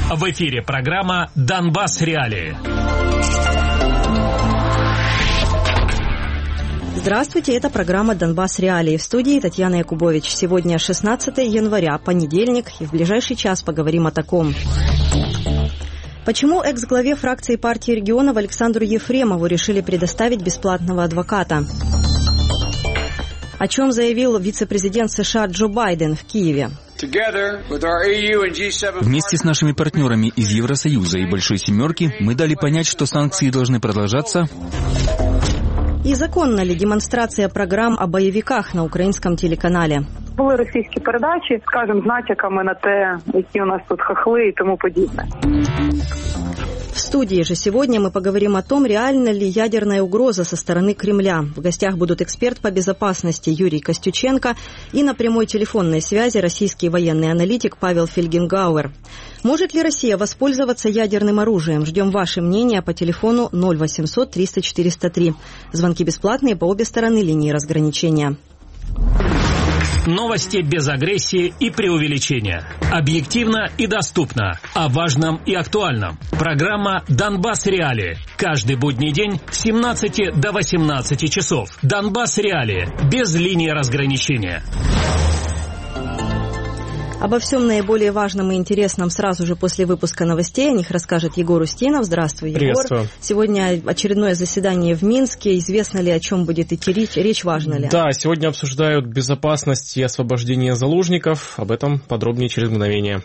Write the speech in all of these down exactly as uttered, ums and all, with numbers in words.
В эфире программа «Донбасс. Реалии». Здравствуйте, это программа «Донбасс. Реалии». В студии Татьяна Якубович. Сегодня шестнадцатое января, понедельник, и в ближайший час поговорим о таком. Почему экс-главе фракции партии регионов Александру Ефремову решили предоставить бесплатного адвоката? О чем заявил вице-президент США Джо Байден в Киеве? Вместе с нашими партнерами из Евросоюза и Большой Семерки мы дали понять, что санкции должны продолжаться. І законна ли демонстрація програм о бойовиках на українському телеканалі? Були російські передачі, скажімо, з натяками на те, які у нас тут хохли і тому подібне. В студии же сегодня мы поговорим о том, реальна ли ядерная угроза со стороны Кремля. В гостях будут эксперт по безопасности Юрий Костюченко и на прямой телефонной связи российский военный аналитик Павел Фельгенгауэр. Может ли Россия воспользоваться ядерным оружием? Ждем ваше мнение по телефону ноль восемьсот триста четыреста три. Звонки бесплатные по обе стороны линии разграничения. Новости без агрессии и преувеличения. Объективно и доступно. О важном и актуальном. Программа «Донбасс. Реалии». Каждый будний день с семнадцати до восемнадцати часов. «Донбасс. Реалии». Без линии разграничения. Обо всем наиболее важном и интересном сразу же после выпуска новостей. О них расскажет Егор Устинов. Здравствуй, Егор. Приветствую. Сегодня очередное заседание в Минске. Известно ли, о чем будет идти речь? Речь важна ли? Да, сегодня обсуждают безопасность и освобождение заложников. Об этом подробнее через мгновение.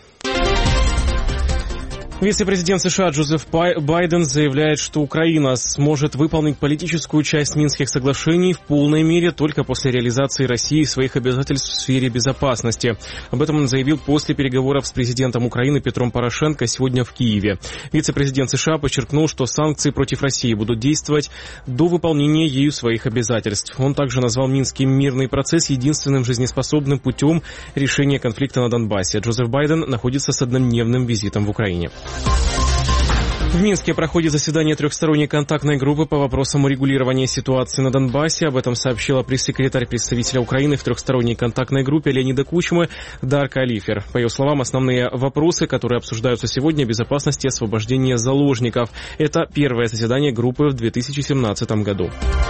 Вице-президент США Джозеф Байден заявляет, что Украина сможет выполнить политическую часть Минских соглашений в полной мере только после реализации России своих обязательств в сфере безопасности. Об этом он заявил после переговоров с президентом Украины Петром Порошенко сегодня в Киеве. Вице-президент США подчеркнул, что санкции против России будут действовать до выполнения ею своих обязательств. Он также назвал Минский мирный процесс единственным жизнеспособным путем решения конфликта на Донбассе. Джозеф Байден находится с однодневным визитом в Украине. В Минске проходит заседание трехсторонней контактной группы по вопросам урегулирования ситуации на Донбассе. Об этом сообщила пресс-секретарь представителя Украины в трехсторонней контактной группе Леонида Кучмы Дарка Алифер. По ее словам, основные вопросы, которые обсуждаются сегодня, безопасность и освобождение заложников. Это первое заседание группы в две тысячи семнадцатом году.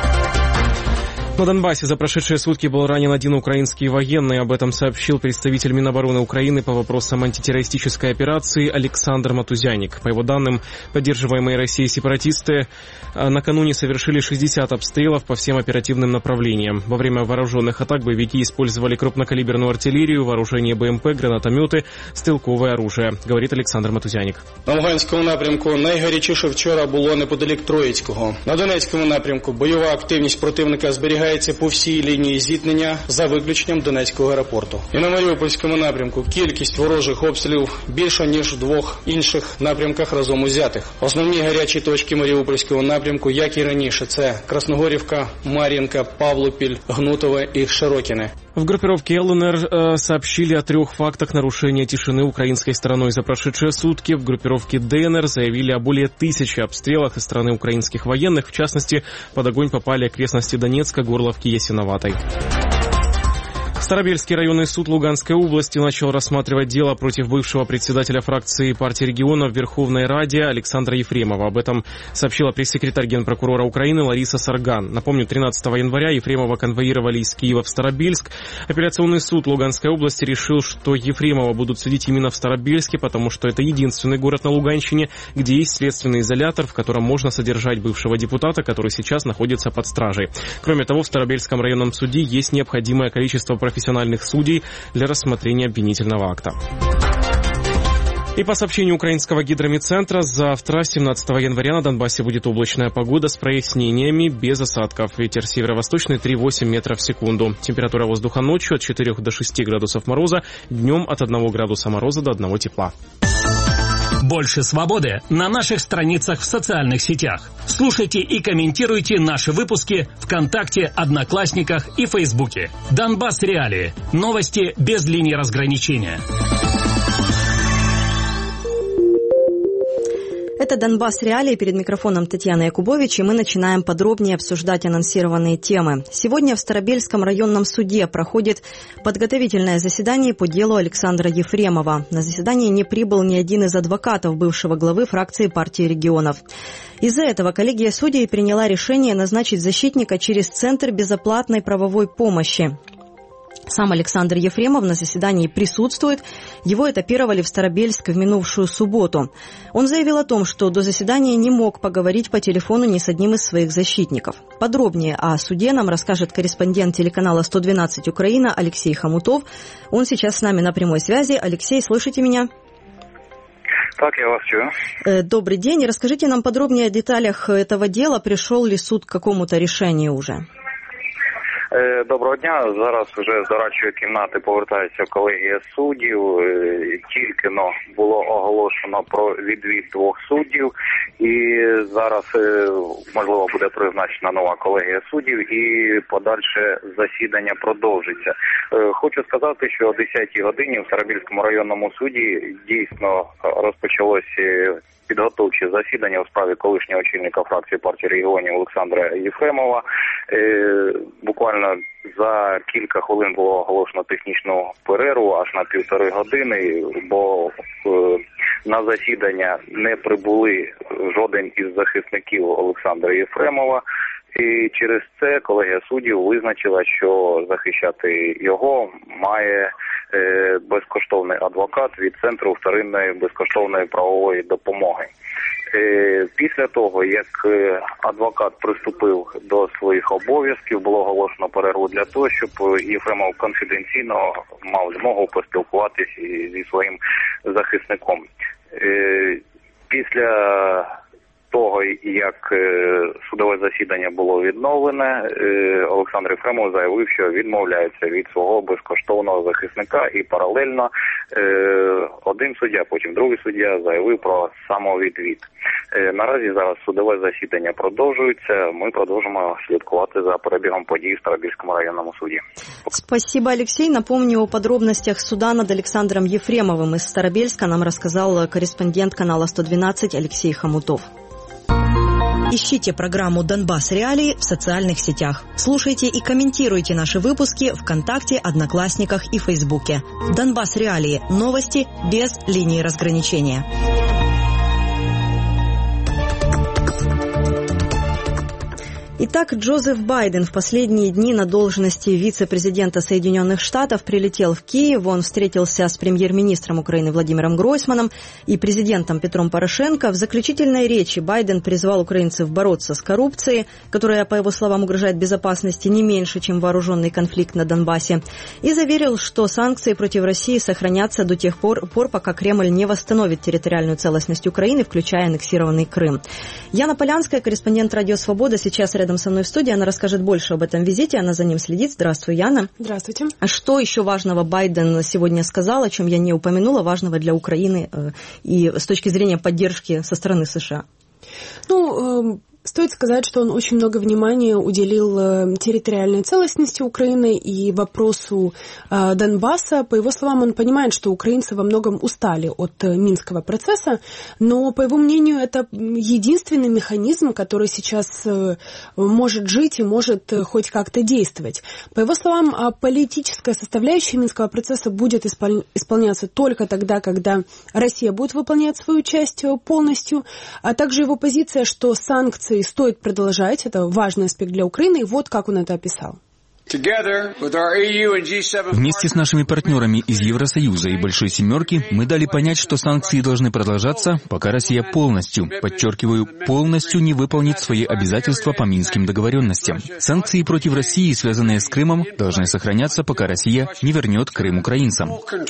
На Донбассе за прошедшие сутки был ранен один украинский военный. Об этом сообщил представитель Минобороны Украины по вопросам антитеррористической операции Александр Матузяник. По его данным, поддерживаемые Россией сепаратисты накануне совершили шестьдесят обстрелов по всем оперативным направлениям. Во время вооруженных атак боевики использовали крупнокалиберную артиллерию, вооружение БМП, гранатометы, стрілкове оружие, говорит Олександр Матузяник. На Луганському напрямку найгарячіше вчора було неподалік Троїцького. На Донецькому напрямку бойова активність противника зберігає по всій лінії зіткнення за виключенням Донецького аеропорту. І на Маріупольському напрямку кількість ворожих обстрілів більша, ніж в двох інших напрямках разом узятих. Основні гарячі точки Маріупольського напрямку, як і раніше, це Красногорівка, Мар'їнка, Павлопіль, Гнутове і Широкине. В группировке ЛНР э, сообщили о трех фактах нарушения тишины украинской стороной за прошедшие сутки. В группировке ДНР заявили о более тысячи обстрелах со стороны украинских военных. В частности, под огонь попали окрестности Донецка, Горловки и Ясиноватой. Старобельский районный суд Луганской области начал рассматривать дело против бывшего председателя фракции партии регионов в Верховной Раде Александра Ефремова. Об этом сообщила пресс-секретарь Генпрокурора Украины Лариса Сарган. Напомню, тринадцатого января Ефремова конвоировали из Киева в Старобельск. Апелляционный суд Луганской области решил, что Ефремова будут судить именно в Старобельске, потому что это единственный город на Луганщине, где есть следственный изолятор, в котором можно содержать бывшего депутата, который сейчас находится под стражей. Кроме того, в Старобельском районном суде есть необходимое количество профессионалов профессиональных судей для рассмотрения обвинительного акта. И по сообщению украинского гидромедцентра, завтра, семнадцатого января, на Донбассе будет облачная погода с прояснениями, без осадков. Ветер северо-восточный три и восемь метров в секунду. Температура воздуха ночью от четырёх до шести градусов мороза, днем от одного градуса мороза до одного тепла. Больше свободы на наших страницах в социальных сетях. Слушайте и комментируйте наши выпуски ВКонтакте, Одноклассниках и Фейсбуке. Донбасс. Реалии. Новости без линии разграничения. Это «Донбасс Реалии», перед микрофоном Татьяна Якубович, и мы начинаем подробнее обсуждать анонсированные темы. Сегодня в Старобельском районном суде проходит подготовительное заседание по делу Александра Ефремова. На заседание не прибыл ни один из адвокатов бывшего главы фракции партии регионов. Из-за этого коллегия судей приняла решение назначить защитника через Центр безоплатной правовой помощи. Сам Александр Ефремов на заседании присутствует. Его этапировали в Старобельск в минувшую субботу. Он заявил о том, что до заседания не мог поговорить по телефону ни с одним из своих защитников. Подробнее о суде нам расскажет корреспондент телеканала сто двенадцать Украина Алексей Хомутов. Он сейчас с нами на прямой связи. Алексей, слышите меня? Так, я вас чую. Добрый день. Расскажите нам подробнее о деталях этого дела. Пришел ли суд к какому-то решению уже? Доброго дня. Зараз вже з дорадчої кімнати повертається колегія суддів. Тільки но було оголошено про відвід двох суддів. І зараз, можливо, буде призначена нова колегія суддів і подальше засідання продовжиться. Хочу сказати, що о десятій годині в Старобільському районному суді дійсно розпочалось підготовче засідання у справі колишнього очільника фракції партії регіонів Олександра Єфремова. Е, буквально за кілька хвилин було оголошено технічну перерву аж на півтори години, бо е, на засідання не прибули жоден із захисників Олександра Єфремова. І через це колегія суддів визначила, що захищати його має е, безкоштовний адвокат від Центру вторинної безкоштовної правової допомоги. Е, після того, як адвокат приступив до своїх обов'язків, було оголошено перерву для того, щоб Єфремов конфіденційно мав змогу поспілкуватися зі своїм захисником. Е, після того, як судове засідання було відновлене, Олександр Єфремов заявив, що відмовляється від свого безкоштовного захисника, і паралельно один суддя, потім другий суддя заявив про самовідвід. Наразі зараз судове засідання продовжується. Ми продовжимо слідкувати за перебігом подій в Старобільському районному суді. Спасибо, Алексей. Напомню, о подробностях суда над Александром Ефремовым из Старобельска нам рассказал корреспондент канала сто двенадцать Алексей Хомутов. Ищите программу «Донбасс Реалии» в социальных сетях. Слушайте и комментируйте наши выпуски ВКонтакте, Одноклассниках и Фейсбуке. «Донбасс Реалии» – новости без линии разграничения. Итак, Джозеф Байден в последние дни на должности вице-президента Соединенных Штатов прилетел в Киев. Он встретился с премьер-министром Украины Владимиром Гройсманом и президентом Петром Порошенко. В заключительной речи Байден призвал украинцев бороться с коррупцией, которая, по его словам, угрожает безопасности не меньше, чем вооруженный конфликт на Донбассе, и заверил, что санкции против России сохранятся до тех пор, пор пока Кремль не восстановит территориальную целостность Украины, включая аннексированный Крым. Яна Полянская, корреспондент «Радио Свобода», сейчас рядом Рядом со мной в студии, она расскажет больше об этом визите, она за ним следит. Здравствуй, Яна. Здравствуйте. А что еще важного Байден сегодня сказал, о чем я не упомянула, важного для Украины э, и с точки зрения поддержки со стороны США? Ну, э... Стоит сказать, что он очень много внимания уделил территориальной целостности Украины и вопросу э, Донбасса. По его словам, он понимает, что украинцы во многом устали от э, Минского процесса, но, по его мнению, это единственный механизм, который сейчас э, может жить и может э, хоть как-то действовать. По его словам, э, политическая составляющая Минского процесса будет испол- исполняться только тогда, когда Россия будет выполнять свою часть полностью, а также его позиция, что санкции стоит продолжать. Это важный аспект для Украины. И вот как он это описал. Вместе с нашими партнерами из Евросоюза и Большой Семерки мы дали понять, что санкции должны продолжаться, пока Россия полностью, подчеркиваю, полностью не выполнит свои обязательства по Минским договоренностям. Санкции против России, связанные с Крымом, должны сохраняться, пока Россия не вернет Крым украинцам.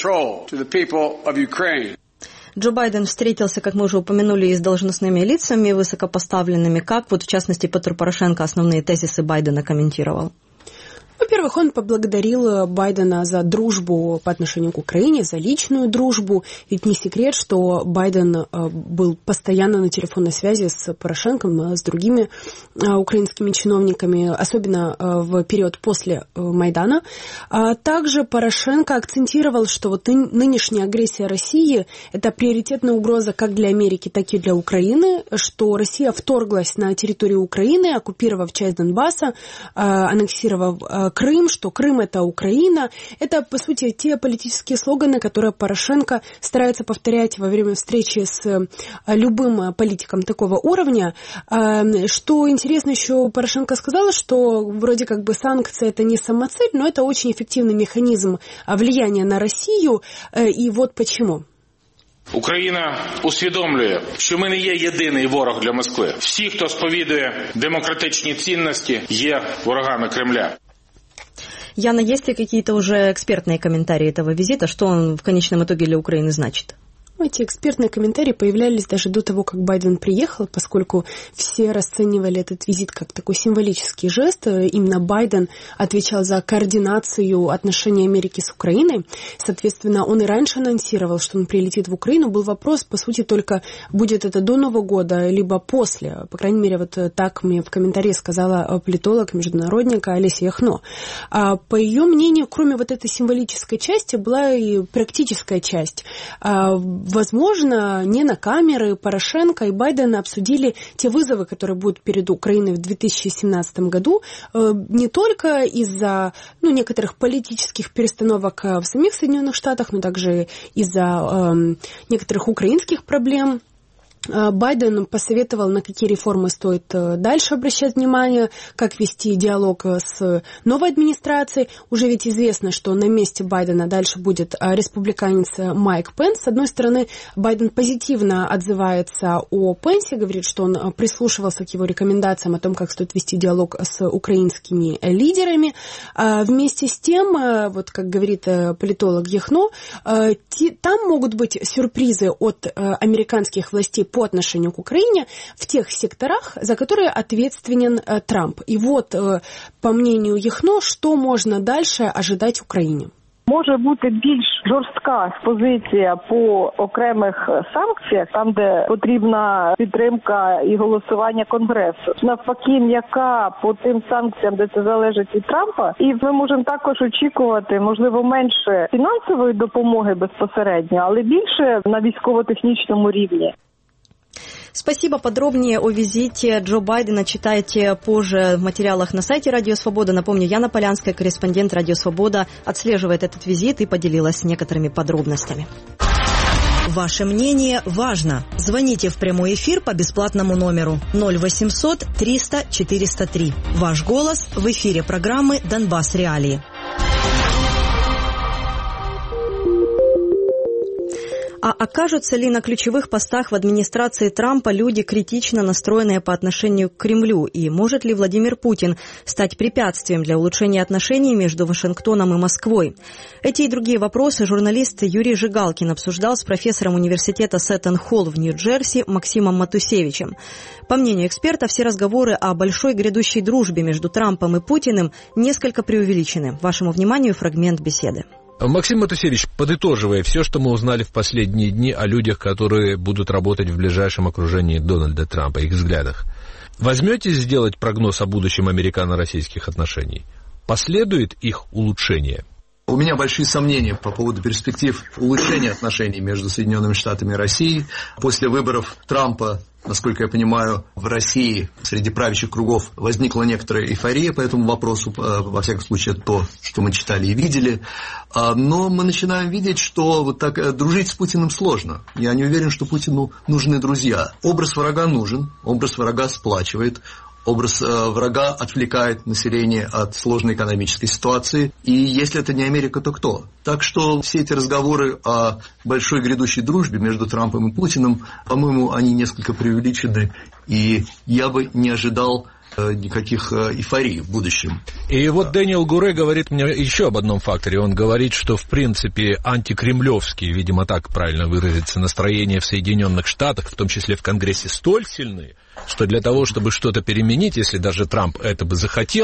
Джо Байден встретился, как мы уже упомянули, и с должностными лицами высокопоставленными. Как, вот в частности, Петр Порошенко основные тезисы Байдена комментировал? Во-первых, он поблагодарил Байдена за дружбу по отношению к Украине, за личную дружбу. Ведь не секрет, что Байден был постоянно на телефонной связи с Порошенком, с другими украинскими чиновниками, особенно в период после Майдана. Также Порошенко акцентировал, что вот нынешняя агрессия России – это приоритетная угроза как для Америки, так и для Украины, что Россия вторглась на территорию Украины, оккупировав часть Донбасса, аннексировав Крым, что Крым – это Украина. Это, по сути, те политические слоганы, которые Порошенко старается повторять во время встречи с любым политиком такого уровня. Что интересно, еще Порошенко сказала, что вроде как бы санкции – это не самоцель, но это очень эффективный механизм влияния на Россию. И вот почему. Україна усвідомлює, що ми не є єдиний ворог для Москви. Всі, хто сповідує демократичні цінності, є ворогами Кремля. Яна, есть ли какие-то уже экспертные комментарии этого визита? Что он в конечном итоге для Украины значит? Эти экспертные комментарии появлялись даже до того, как Байден приехал, поскольку все расценивали этот визит как такой символический жест. Именно Байден отвечал за координацию отношений Америки с Украиной. Соответственно, он и раньше анонсировал, что он прилетит в Украину. Был вопрос, по сути, только будет это до Нового года, либо после. По крайней мере, вот так мне в комментарии сказала политолог, международник Олеся Яхно. А по ее мнению, кроме вот этой символической части, была и практическая часть. Возможно, не на камеры Порошенко и Байден обсудили те вызовы, которые будут перед Украиной в две тысячи семнадцатом году, не только из-за ну, некоторых политических перестановок в самих Соединенных Штатах, но также из-за э, некоторых украинских проблем. Байден посоветовал, на какие реформы стоит дальше обращать внимание, как вести диалог с новой администрацией. Уже ведь известно, что на месте Байдена дальше будет республиканец Майк Пенс. С одной стороны, Байден позитивно отзывается о Пенсе, говорит, что он прислушивался к его рекомендациям о том, как стоит вести диалог с украинскими лидерами. Вместе с тем, вот как говорит политолог Яхно, там могут быть сюрпризы от американских властей по отношению к Украине в тех секторах, за которые ответственен э, Трамп. И вот, э, по мнению Яхно, что можно дальше ожидать Украине? Може бути більш жорстка позиція по окремих санкціях, там, де потрібна підтримка і голосування Конгресу. Навпаки, м'яка по тим санкціям, де це залежить від Трампа. І ми можемо також очікувати, можливо, менше фінансової допомоги безпосередньо, але більше на військово-технічному рівні. Спасибо. Подробнее о визите Джо Байдена читайте позже в материалах на сайте Радио Свобода. Напомню, Яна Полянская, корреспондент Радио Свобода, отслеживает этот визит и поделилась некоторыми подробностями. Ваше мнение важно. Звоните в прямой эфир по бесплатному номеру ноль восемьсот триста четыреста три. Ваш голос в эфире программы «Донбасс Реалии». А окажутся ли на ключевых постах в администрации Трампа люди, критично настроенные по отношению к Кремлю? И может ли Владимир Путин стать препятствием для улучшения отношений между Вашингтоном и Москвой? Эти и другие вопросы журналист Юрий Жигалкин обсуждал с профессором университета Сеттон-Холл в Нью-Джерси Максимом Матусевичем. По мнению эксперта, все разговоры о большой грядущей дружбе между Трампом и Путиным несколько преувеличены. Вашему вниманию фрагмент беседы. Максим Матусевич, подытоживая все, что мы узнали в последние дни о людях, которые будут работать в ближайшем окружении Дональда Трампа, их взглядах, возьметесь сделать прогноз о будущем американо-российских отношений? Последует их улучшение? У меня большие сомнения по поводу перспектив улучшения отношений между Соединенными Штатами и Россией. После выборов Трампа, насколько я понимаю, в России среди правящих кругов возникла некоторая эйфория по этому вопросу, во всяком случае, то, что мы читали и видели. Но мы начинаем видеть, что вот так дружить с Путиным сложно. Я не уверен, что Путину нужны друзья. Образ врага нужен, образ врага сплачивает. Образ э, врага отвлекает население от сложной экономической ситуации. И если это не Америка, то кто? Так что все эти разговоры о большой грядущей дружбе между Трампом и Путиным, по-моему, они несколько преувеличены. И я бы не ожидал э, никаких э, эйфорий в будущем. И вот Дэниел Гуре говорит мне еще об одном факторе. Он говорит, что, в принципе, антикремлевские, видимо, так правильно выразиться, настроения в Соединенных Штатах, в том числе в Конгрессе, столь сильные, что для того, чтобы что-то переменить, если даже Трамп это бы захотел,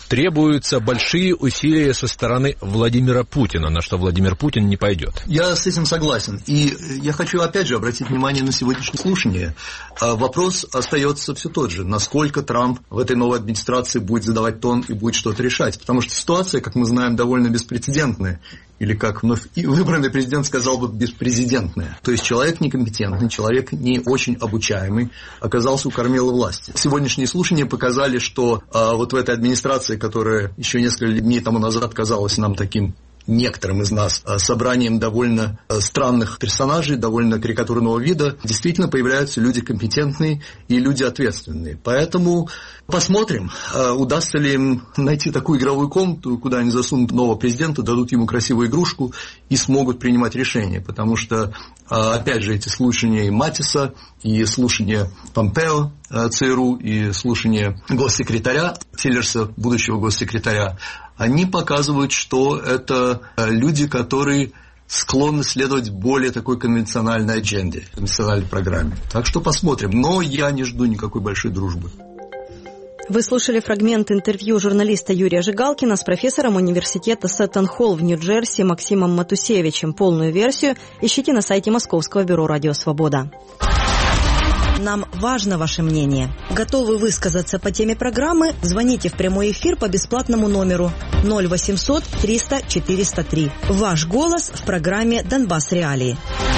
требуются большие усилия со стороны Владимира Путина, на что Владимир Путин не пойдет. Я с этим согласен. И я хочу опять же обратить внимание на сегодняшнее слушание. Вопрос остается все тот же. Насколько Трамп в этой новой администрации будет задавать тон и будет что-то решать. Потому что ситуация, как мы знаем, довольно беспрецедентная. Или, как вновь выбранный президент сказал бы, беспрезидентная. То есть человек некомпетентный, человек не очень обучаемый оказался у кормила власти. Сегодняшние слушания показали, что а, вот в этой администрации, которая еще несколько дней тому назад казалась нам таким некоторым из нас собранием довольно странных персонажей, довольно карикатурного вида, действительно появляются люди компетентные и люди ответственные. Поэтому посмотрим, удастся ли им найти такую игровую комнату, куда они засунут нового президента, дадут ему красивую игрушку и смогут принимать решения. Потому что, опять же, эти слушания и Матиса, и слушания Помпео, ЦРУ, и слушания госсекретаря Тиллерса, будущего госсекретаря, они показывают, что это люди, которые склонны следовать более такой конвенциональной адженде, конвенциональной программе. Так что посмотрим. Но я не жду никакой большой дружбы. Вы слушали фрагмент интервью журналиста Юрия Жигалкина с профессором университета Сеттон-Холл в Нью-Джерси Максимом Матусевичем. Полную версию ищите на сайте Московского бюро «Радио Свобода». Нам важно ваше мнение. Готовы высказаться по теме программы? Звоните в прямой эфир по бесплатному номеру ноль восемьсот триста четыреста три. Ваш голос в программе «Донбасс Реалии».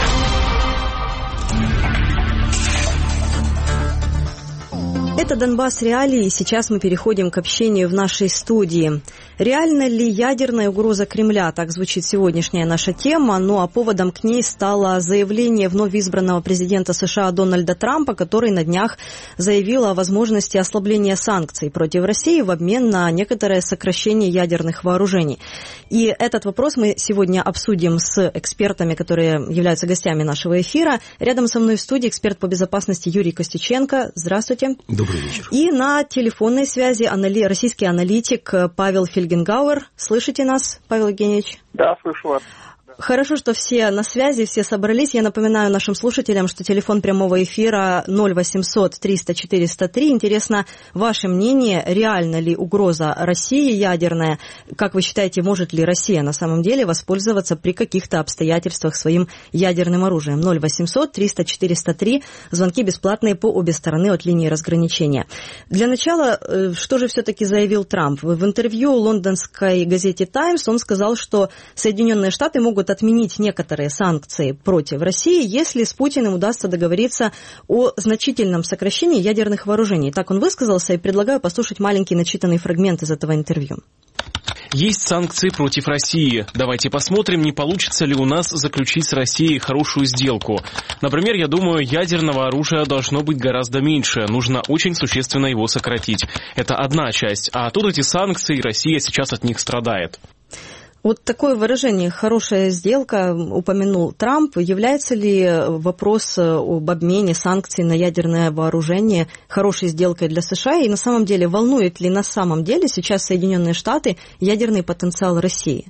Это «Донбасс Реалии», и сейчас мы переходим к общению в нашей студии. Реальна ли ядерная угроза Кремля? Так звучит сегодняшняя наша тема. Ну а поводом к ней стало заявление вновь избранного президента США Дональда Трампа, который на днях заявил о возможности ослабления санкций против России в обмен на некоторое сокращение ядерных вооружений. И этот вопрос мы сегодня обсудим с экспертами, которые являются гостями нашего эфира. Рядом со мной в студии эксперт по безопасности Юрий Костюченко. Здравствуйте. Добрый вечер. И на телефонной связи анали... российский аналитик Павел Фельгенгауэр. Слышите нас, Павел Евгеньевич? Да, слышу вас. Хорошо, что все на связи, все собрались. Я напоминаю нашим слушателям, что телефон прямого эфира ноль восемьсот триста четыреста три. Интересно ваше мнение, реальна ли угроза России ядерная? Как вы считаете, может ли Россия на самом деле воспользоваться при каких-то обстоятельствах своим ядерным оружием? ноль восемьсот триста четыреста три. Звонки бесплатные по обе стороны от линии разграничения. Для начала, что же все-таки заявил Трамп? В интервью лондонской газете «Таймс» он сказал, что Соединенные Штаты могут отменить некоторые санкции против России, если с Путиным удастся договориться о значительном сокращении ядерных вооружений. Так он высказался, и предлагаю послушать маленький начитанный фрагмент из этого интервью. Есть санкции против России. Давайте посмотрим, не получится ли у нас заключить с Россией хорошую сделку. Например, я думаю, ядерного оружия должно быть гораздо меньше. Нужно очень существенно его сократить. Это одна часть. А тут эти санкции, Россия сейчас от них страдает. Вот такое выражение «хорошая сделка» упомянул Трамп. Является ли вопрос об обмене санкций на ядерное вооружение хорошей сделкой для США? И на самом деле, волнует ли на самом деле сейчас Соединенные Штаты ядерный потенциал России?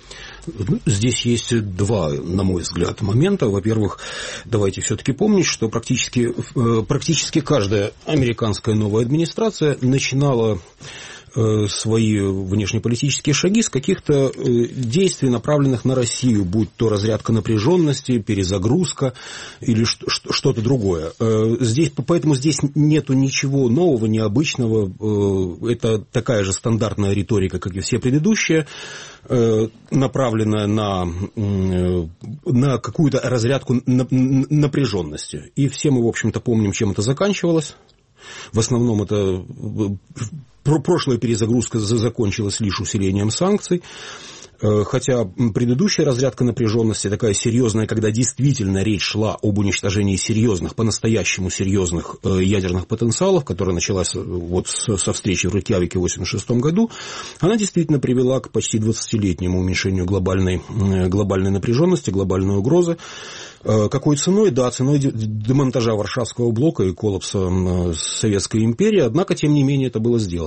Здесь есть два, на мой взгляд, момента. Во-первых, давайте все-таки помнить, что практически, практически каждая американская новая администрация начинала свои внешнеполитические шаги с каких-то действий, направленных на Россию, будь то разрядка напряженности, перезагрузка или что-то другое. Здесь, поэтому здесь нету ничего нового, необычного. Это такая же стандартная риторика, как и все предыдущие, направленная на, на какую-то разрядку напряженности. И все мы, в общем-то, помним, чем это заканчивалось. В основном это прошлая перезагрузка закончилась лишь усилением санкций. Хотя предыдущая разрядка напряженности, такая серьезная, когда действительно речь шла об уничтожении серьезных, по-настоящему серьезных ядерных потенциалов, которая началась вот со встречи в Рейкьявике в восемьдесят шестом году, она действительно привела к почти двадцатилетнему уменьшению глобальной, глобальной напряженности, глобальной угрозы. Какой ценой? Да, ценой демонтажа Варшавского блока и коллапса Советской империи, однако, тем не менее, это было сделано.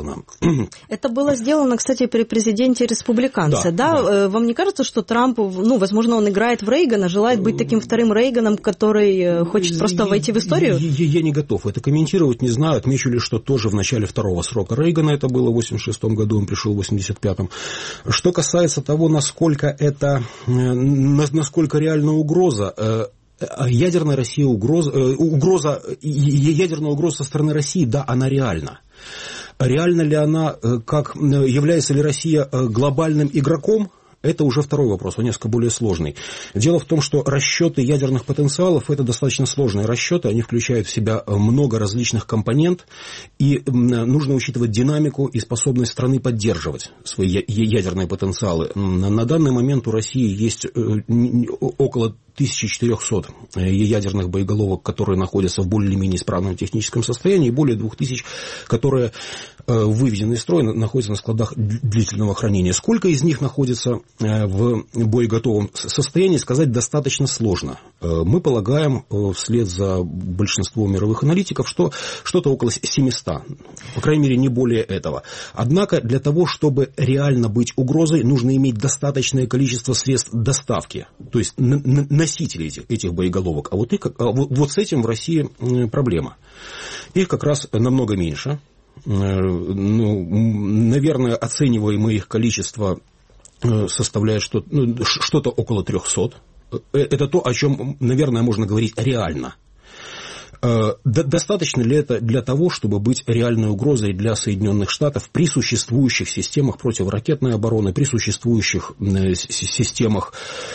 сделано. Это было сделано, кстати, при президенте республиканца, да? да? да. Вам не кажется, что Трамп, ну, возможно, он играет в Рейгана, желает быть таким вторым Рейганом, который хочет просто войти в историю? Я, я не готов это комментировать, не знаю. Отмечу лишь, что тоже в начале второго срока Рейгана, это было в восемьдесят шестом году, он пришел в восемьдесят пятом. Что касается того, насколько это, насколько реальная угроза, ядерная Россия угроза, угроза, ядерная угроза со стороны России, да, она реальна. Реальна ли она, как, является ли Россия глобальным игроком? Это уже второй вопрос, он несколько более сложный. Дело в том, что расчеты ядерных потенциалов – это достаточно сложные расчеты, они включают в себя много различных компонент, и нужно учитывать динамику и способность страны поддерживать свои ядерные потенциалы. На данный момент у России есть около тысяча четыреста ядерных боеголовок, которые находятся в более-менее исправном техническом состоянии, и более двух тысяч, которые выведены из строя, находятся на складах длительного хранения. Сколько из них находится в боеготовом состоянии, сказать достаточно сложно. Мы полагаем, вслед за большинством мировых аналитиков, что что-то около семисот, по крайней мере, не более этого. Однако для того, чтобы реально быть угрозой, нужно иметь достаточное количество средств доставки, то есть носителей этих, этих боеголовок. А вот, их, а вот, вот с этим в России проблема. Их как раз намного меньше. Ну, наверное, оцениваемое их количество составляет что, ну, что-то около трехсот. Это то, о чем, наверное, можно говорить реально. Достаточно ли это для того, чтобы быть реальной угрозой для Соединенных Штатов при существующих системах противоракетной обороны, при существующих системах,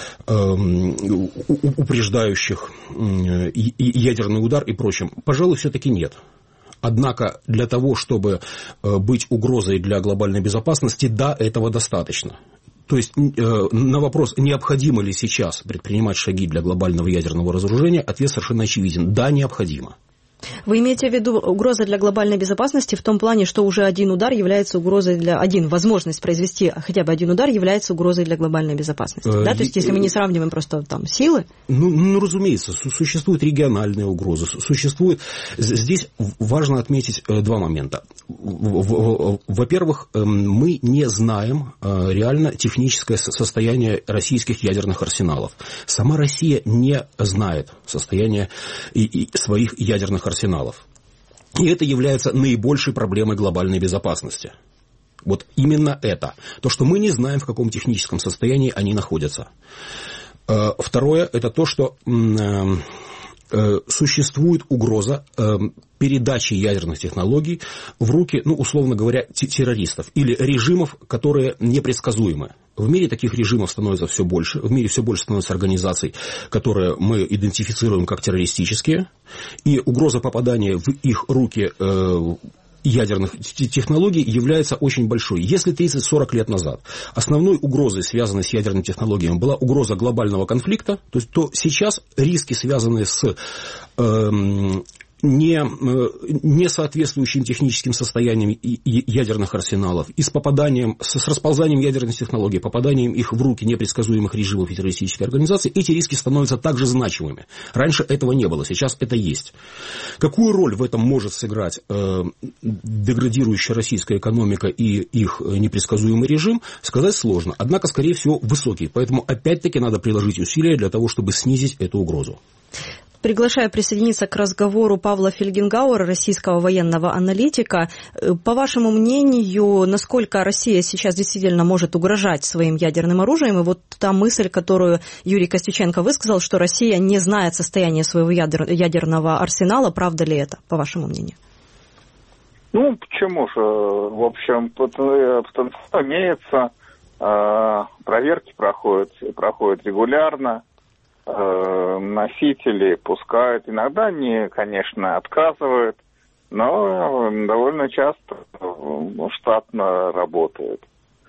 упреждающих ядерный удар и прочем? Пожалуй, все-таки нет. Однако для того, чтобы быть угрозой для глобальной безопасности, да, этого достаточно. То есть на вопрос, необходимо ли сейчас предпринимать шаги для глобального ядерного разоружения, ответ совершенно очевиден. Да, необходимо. Вы имеете в виду угроза для глобальной безопасности в том плане, что уже один удар является угрозой для... Один, возможность произвести хотя бы один удар является угрозой для глобальной безопасности, э, да? То есть, если мы не сравниваем просто там силы... Ну, ну разумеется, существуют региональные угрозы, существует... Здесь важно отметить два момента. Во-первых, мы не знаем реально техническое состояние российских ядерных арсеналов. Сама Россия не знает состояние своих ядерных арсеналов. И это является наибольшей проблемой глобальной безопасности. Вот именно это. То, что мы не знаем, в каком техническом состоянии они находятся. Второе, это то, что существует угроза передачи ядерных технологий в руки, ну, условно говоря, террористов или режимов, которые непредсказуемы. В мире таких режимов становится все больше, в мире все больше становится организаций, которые мы идентифицируем как террористические, и угроза попадания в их руки э, ядерных технологий является очень большой. Если тридцать-сорок лет назад основной угрозой, связанной с ядерными технологиями, была угроза глобального конфликта, то, есть, то сейчас риски, связанные с э, не, не соответствующим техническим состоянием ядерных арсеналов и с попаданием, с, с расползанием ядерных технологий, попаданием их в руки непредсказуемых режимов и террористических организаций, эти риски становятся также значимыми. Раньше этого не было, сейчас это есть. Какую роль в этом может сыграть э, деградирующая российская экономика и их непредсказуемый режим, сказать сложно. Однако, скорее всего, высокий. Поэтому, опять-таки, надо приложить усилия для того, чтобы снизить эту угрозу. Приглашаю присоединиться к разговору Павла Фельгенгауэра, российского военного аналитика. По вашему мнению, насколько Россия сейчас действительно может угрожать своим ядерным оружием? И вот та мысль, которую Юрий Костюченко высказал, что Россия не знает состояния своего ядер... ядерного арсенала, правда ли это, по вашему мнению? Ну, почему же? В общем, потенциал имеется, проверки проходят, проходят регулярно. Носители пускают. Иногда они, конечно, отказывают, но довольно часто штатно работают.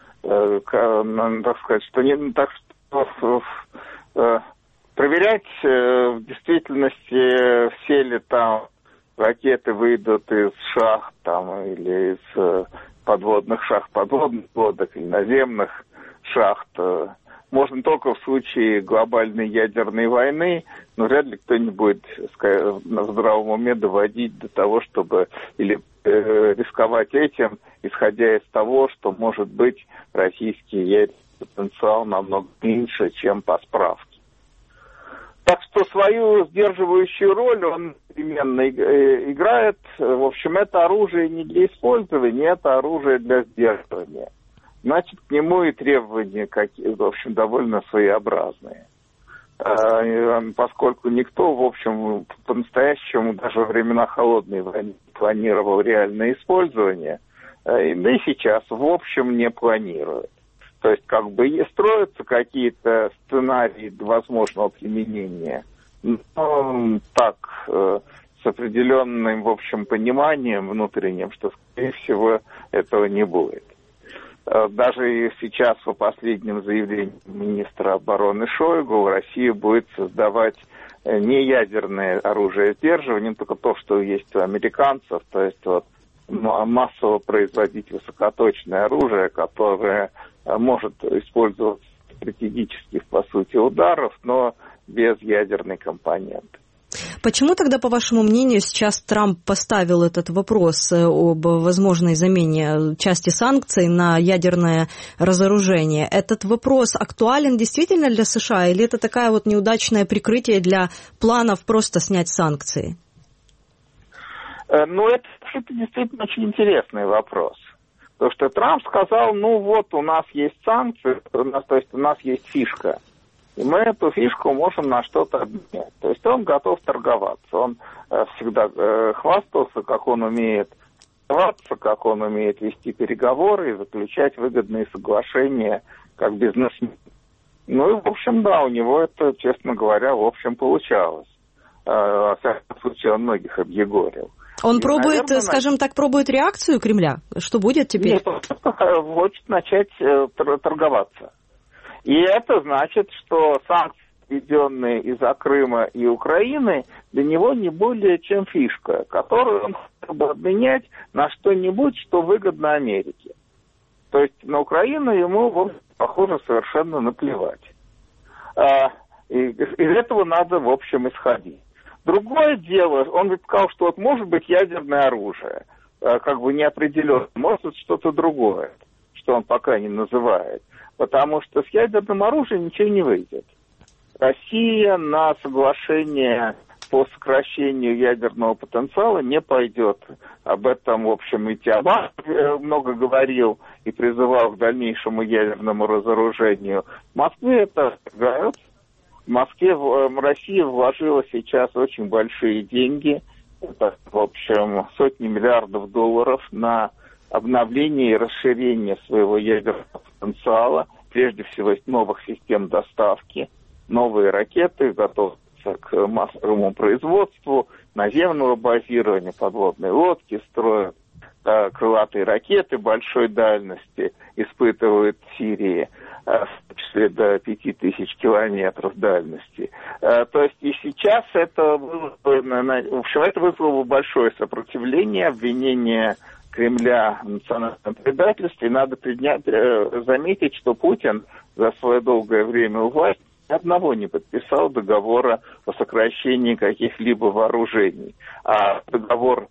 Так сказать, что не так что проверять в действительности, все ли там ракеты выйдут из шахт там, или из подводных шахт, подводных лодок или наземных шахт. Можно только в случае глобальной ядерной войны, но вряд ли кто-нибудь в здравом уме доводить до того, чтобы или рисковать этим, исходя из того, что, может быть, российский ядерный потенциал намного меньше, чем по справке. Так что свою сдерживающую роль он именно играет. В общем, это оружие не для использования, это оружие для сдерживания. Значит, к нему и требования, какие, в общем, довольно своеобразные. Поскольку никто, в общем, по-настоящему даже во времена холодной войны не планировал реальное использование, да и сейчас, в общем, не планирует. То есть, как бы, и строятся какие-то сценарии возможного применения, но так, с определенным, в общем, пониманием внутренним, что, скорее всего, этого не будет. Даже и сейчас, по последним заявлениям министра обороны Шойгу, Россия будет создавать не ядерное оружие сдерживания, только то, что есть у американцев, то есть вот массово производить высокоточное оружие, которое может использоваться стратегических, по сути, ударов, но без ядерной компоненты. Почему тогда, по вашему мнению, сейчас Трамп поставил этот вопрос об возможной замене части санкций на ядерное разоружение? Этот вопрос актуален действительно для США или это такая вот неудачное прикрытие для планов просто снять санкции? Ну, это, это действительно очень интересный вопрос. Потому что Трамп сказал, ну вот, у нас есть санкции, у нас, то есть у нас есть фишка. И мы эту фишку можем на что-то обменять. То есть он готов торговаться. Он э, всегда э, хвастался, как он умеет торговаться, как он умеет вести переговоры и заключать выгодные соглашения как бизнесмен. Ну и, в общем, да, у него это, честно говоря, в общем, получалось. Э, во всяком случае, он многих объегорил. Он и, пробует, наверное, скажем так, пробует реакцию Кремля? Что будет теперь? Нет, он хочет начать э, торговаться. И это значит, что санкции, введенные из-за Крыма и Украины, для него не более чем фишка, которую он хотел бы обменять на что-нибудь, что выгодно Америке. То есть на Украину ему, похоже, совершенно наплевать. А, и из этого надо, в общем, исходить. Другое дело, он ведь сказал, что вот может быть ядерное оружие, как бы неопределенно, может быть что-то другое, что он пока не называет. Потому что с ядерным оружием ничего не выйдет. Россия на соглашение по сокращению ядерного потенциала не пойдет. Об этом, в общем, и Обама много говорил и призывал к дальнейшему ядерному разоружению. В Москве это говорят. В Москве, в России вложила сейчас очень большие деньги. Это, в общем, сотни миллиардов долларов на обновление и расширение своего ядерного потенциала, прежде всего новых систем доставки, новые ракеты, готовятся к массовому производству, наземного базирования, подводные лодки строят, э, крылатые ракеты большой дальности испытывают в Сирии, э, в том числе до пяти тысяч километров дальности. Э, то есть и сейчас это, в общем, это вызвало большое сопротивление, обвинение Кремля в национальном предательстве. И надо принять, э, заметить, что Путин за свое долгое время у власти ни одного не подписал договора о сокращении каких-либо вооружений. А договор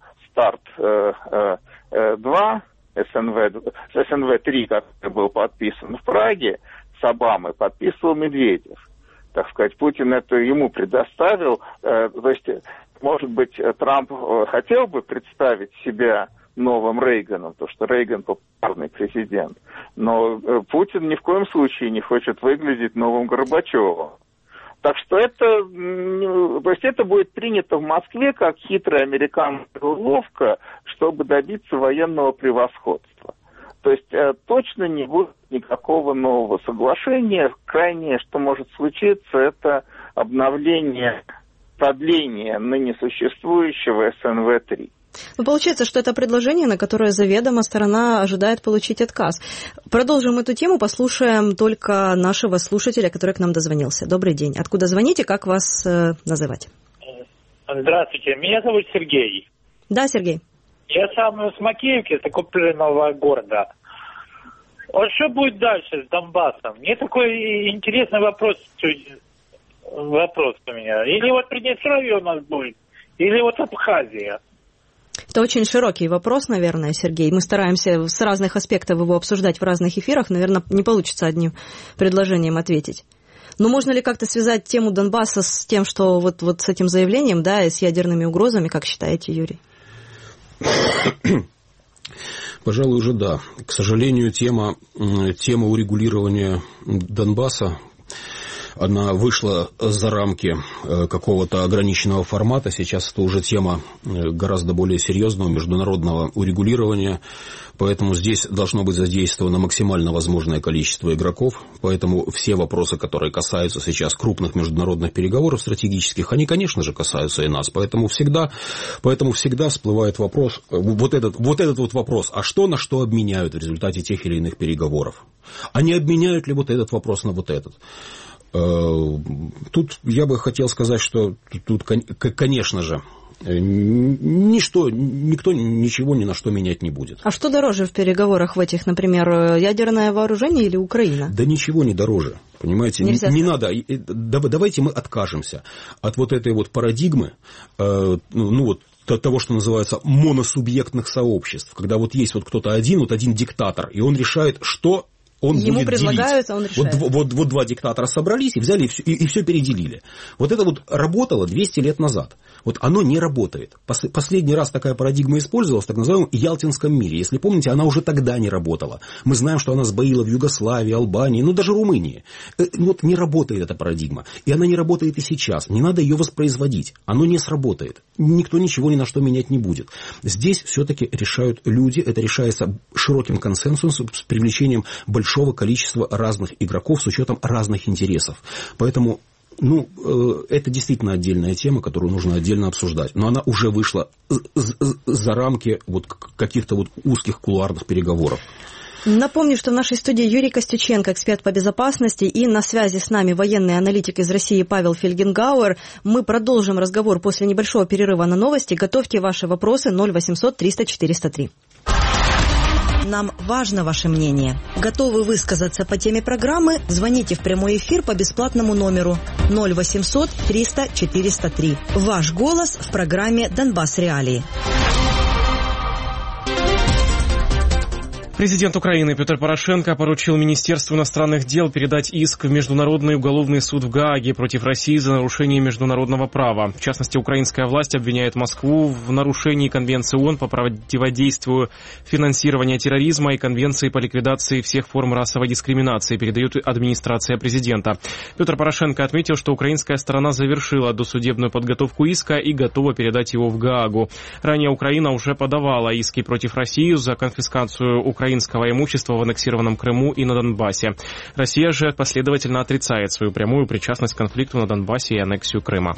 старт-два, эс эн вэ три, который был подписан в Праге с Обамой, подписывал Медведев. Так сказать, Путин это ему предоставил. Э, то есть, может быть, Трамп хотел бы представить себя новым Рейганом, потому что Рейган популярный президент. Но Путин ни в коем случае не хочет выглядеть новым Горбачевым. Так что это, то есть это будет принято в Москве как хитрая американская уловка, чтобы добиться военного превосходства. То есть точно не будет никакого нового соглашения. Крайнее, что может случиться, это обновление, продление ныне существующего эс эн вэ три. Ну, получается, что это предложение, на которое заведомо сторона ожидает получить отказ. Продолжим эту тему, послушаем только нашего слушателя, который к нам дозвонился. Добрый день. Откуда звоните, как вас э, называть? Здравствуйте, меня зовут Сергей. Да, Сергей. Я сам с Макеевки, с оккупированного города. Вот что будет дальше с Донбассом? Мне такой интересный вопрос, вопрос у меня. Или вот Приднестровье у нас будет, или вот Абхазия. Это очень широкий вопрос, наверное, Сергей. Мы стараемся с разных аспектов его обсуждать в разных эфирах. Наверное, не получится одним предложением ответить. Но можно ли как-то связать тему Донбасса с тем, что вот, вот с этим заявлением, да, и с ядерными угрозами, как считаете, Юрий? Пожалуй, уже да. К сожалению, тема, тема урегулирования Донбасса, она вышла за рамки какого-то ограниченного формата. Сейчас это уже тема гораздо более серьезного международного урегулирования. Поэтому здесь должно быть задействовано максимально возможное количество игроков. Поэтому все вопросы, которые касаются сейчас крупных международных переговоров стратегических, они, конечно же, касаются и нас. Поэтому всегда, поэтому всегда всплывает вопрос, вот этот, вот этот вот вопрос, а что на что обменяют в результате тех или иных переговоров? А не обменяют ли вот этот вопрос на вот этот? Тут я бы хотел сказать, что тут, конечно же, ничто, никто ничего ни на что менять не будет. А что дороже в переговорах в этих, например, ядерное вооружение или Украина? Да ничего не дороже. Понимаете, не, не надо. Давайте мы откажемся от вот этой вот парадигмы, ну вот, того, что называется моносубъектных сообществ, когда вот есть вот кто-то один, вот один диктатор, и он решает, что он Ему будет предлагают, делить. А он решает. Вот, вот, вот два диктатора собрались и взяли и все, и, и все переделили. Вот это вот работало двести лет назад. Вот оно не работает. Пос, последний раз такая парадигма использовалась в так называемом Ялтинском мире. Если помните, она уже тогда не работала. Мы знаем, что она сбоила в Югославии, Албании, ну даже Румынии. Вот не работает эта парадигма. И она не работает и сейчас. Не надо ее воспроизводить. Оно не сработает. Никто ничего ни на что менять не будет. Здесь все-таки решают люди. Это решается широким консенсусом с привлечением большого большого количества разных игроков с учетом разных интересов. Поэтому, ну, это действительно отдельная тема, которую нужно отдельно обсуждать. Но она уже вышла за рамки вот каких-то вот узких кулуарных переговоров. Напомню, что в нашей студии Юрий Костюченко, эксперт по безопасности, и на связи с нами военный аналитик из России Павел Фельгенгауэр. Мы продолжим разговор после небольшого перерыва на новости. Готовьте ваши вопросы ноль восемьсот триста четыреста три. Нам важно ваше мнение. Готовы высказаться по теме программы? Звоните в прямой эфир по бесплатному номеру ноль восемьсот триста четыреста три. Ваш голос в программе «Донбасс Реалии». Президент Украины Петр Порошенко поручил Министерству иностранных дел передать иск в Международный уголовный суд в Гааге против России за нарушение международного права. В частности, украинская власть обвиняет Москву в нарушении Конвенции ООН по противодействию финансирования терроризма и Конвенции по ликвидации всех форм расовой дискриминации, передает администрация президента. Петр Порошенко отметил, что украинская сторона завершила досудебную подготовку иска и готова передать его в Гаагу. Ранее Украина уже подавала иски против России за конфискацию украинского украинского имущества в аннексированном Крыму и на Донбассе. Россия же последовательно отрицает свою прямую причастность к конфликту на Донбассе и аннексию Крыма.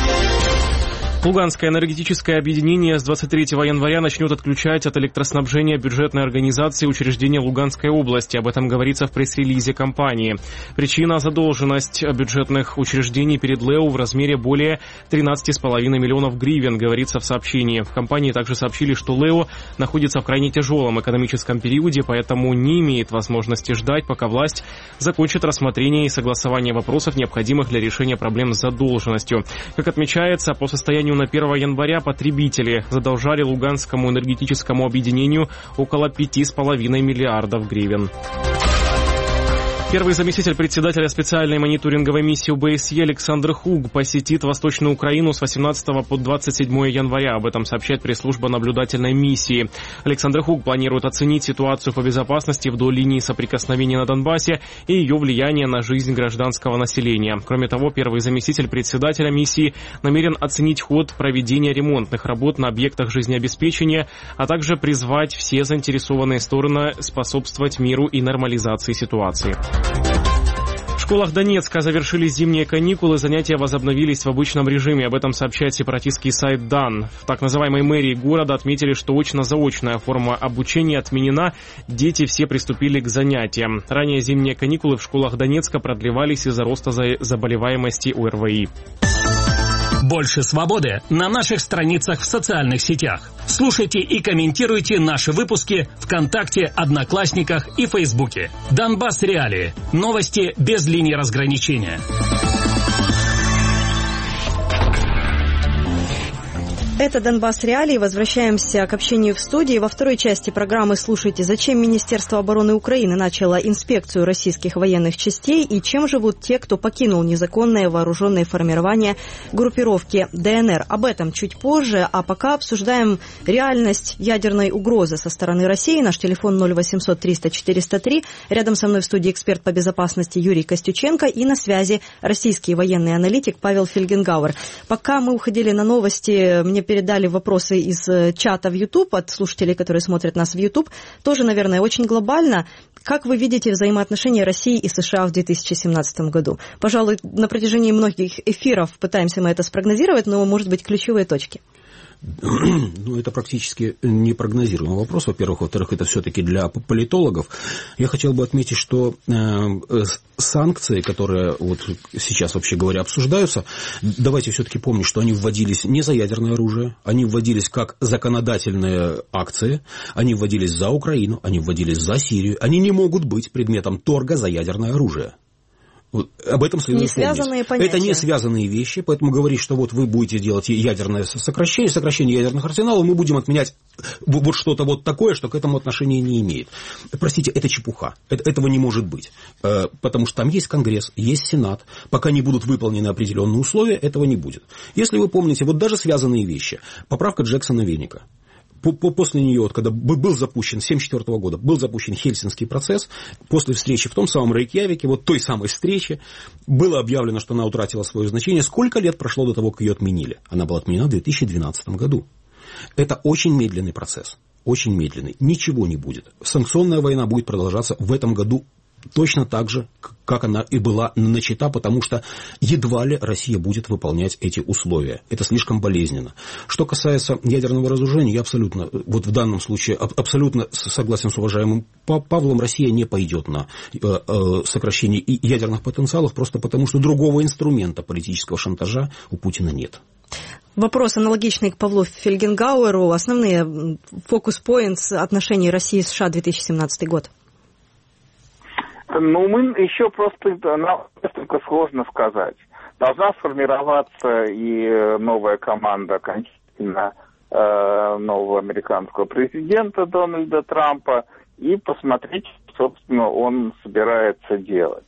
Луганское энергетическое объединение с двадцать третьего января начнет отключать от электроснабжения бюджетной организации учреждения Луганской области. Об этом говорится в пресс-релизе компании. Причина – задолженность бюджетных учреждений перед ЛЭО в размере более тринадцати с половиной миллионов гривен, говорится в сообщении. В компании также сообщили, что ЛЭО находится в крайне тяжелом экономическом периоде, поэтому не имеет возможности ждать, пока власть закончит рассмотрение и согласование вопросов, необходимых для решения проблем с задолженностью. Как отмечается, по состоянию на первого января потребители задолжали Луганскому энергетическому объединению около пяти с половиной миллиардов гривен. Первый заместитель председателя специальной мониторинговой миссии ОБСЕ Александр Хуг посетит Восточную Украину с восемнадцатого по двадцать седьмое января. Об этом сообщает пресс-служба наблюдательной миссии. Александр Хуг планирует оценить ситуацию по безопасности вдоль линии соприкосновения на Донбассе и ее влияние на жизнь гражданского населения. Кроме того, первый заместитель председателя миссии намерен оценить ход проведения ремонтных работ на объектах жизнеобеспечения, а также призвать все заинтересованные стороны способствовать миру и нормализации ситуации. В школах Донецка завершились зимние каникулы, занятия возобновились в обычном режиме. Об этом сообщает сепаратистский сайт дан. В так называемой мэрии города отметили, что очно-заочная форма обучения отменена, дети все приступили к занятиям. Ранее зимние каникулы в школах Донецка продлевались из-за роста заболеваемости ОРВИ. Больше свободы на наших страницах в социальных сетях. Слушайте и комментируйте наши выпуски ВКонтакте, Одноклассниках и Фейсбуке. Донбасс Реалии. Новости без линии разграничения. Это «Донбасс Реалии». Возвращаемся к общению в студии. Во второй части программы слушайте, зачем Министерство обороны Украины начало инспекцию российских военных частей и чем живут те, кто покинул незаконное вооруженное формирование группировки ДНР. Об этом чуть позже, а пока обсуждаем реальность ядерной угрозы со стороны России. Наш телефон ноль восемьсот триста четыреста три. Рядом со мной в студии эксперт по безопасности Юрий Костюченко и на связи российский военный аналитик Павел Фельгенгауэр. Пока мы уходили на новости, мне передали вопросы из чата в YouTube от слушателей, которые смотрят нас в YouTube. Тоже, наверное, очень глобально. Как вы видите взаимоотношения России и США в две тысячи семнадцатом году? Пожалуй, на протяжении многих эфиров пытаемся мы это спрогнозировать, но, может быть, ключевые точки. Ну, это практически непрогнозируемый вопрос, во-первых. Во-вторых, это все-таки для политологов. Я хотел бы отметить, что э, санкции, которые вот сейчас, вообще говоря, обсуждаются, давайте все-таки помнить, что они вводились не за ядерное оружие, они вводились как законодательные акции, они вводились за Украину, они вводились за Сирию, они не могут быть предметом торга за ядерное оружие. Об этом следует не помнить. Это не связанные вещи, поэтому говорить, что вот вы будете делать ядерное сокращение, сокращение ядерных арсеналов, мы будем отменять вот что-то вот такое, что к этому отношения не имеет. Простите, это чепуха. Это, этого не может быть. Потому что там есть Конгресс, есть Сенат. Пока не будут выполнены определенные условия, этого не будет. Если вы помните, вот даже связанные вещи. Поправка Джексона-Веника. После нее, вот, когда был запущен, с тысяча девятьсот семьдесят четвёртого года, был запущен Хельсинский процесс, после встречи в том самом Рейкьявике, вот той самой встречи, было объявлено, что она утратила свое значение. Сколько лет прошло до того, как ее отменили? Она была отменена в две тысячи двенадцатом году. Это очень медленный процесс, очень медленный. Ничего не будет. Санкционная война будет продолжаться в этом году точно так же, как она и была начата, потому что едва ли Россия будет выполнять эти условия. Это слишком болезненно. Что касается ядерного разоружения, я абсолютно, вот в данном случае, абсолютно согласен с уважаемым Павлом, Россия не пойдет на сокращение ядерных потенциалов, просто потому что другого инструмента политического шантажа у Путина нет. Вопрос аналогичный к Павлу Фельгенгауэру. Основные фокус-поинтс отношений России и США две тысячи семнадцатый год. Ну, мы еще просто, нам несколько сложно сказать. Должна сформироваться и новая команда окончательно э, нового американского президента Дональда Трампа и посмотреть, что, собственно, он собирается делать.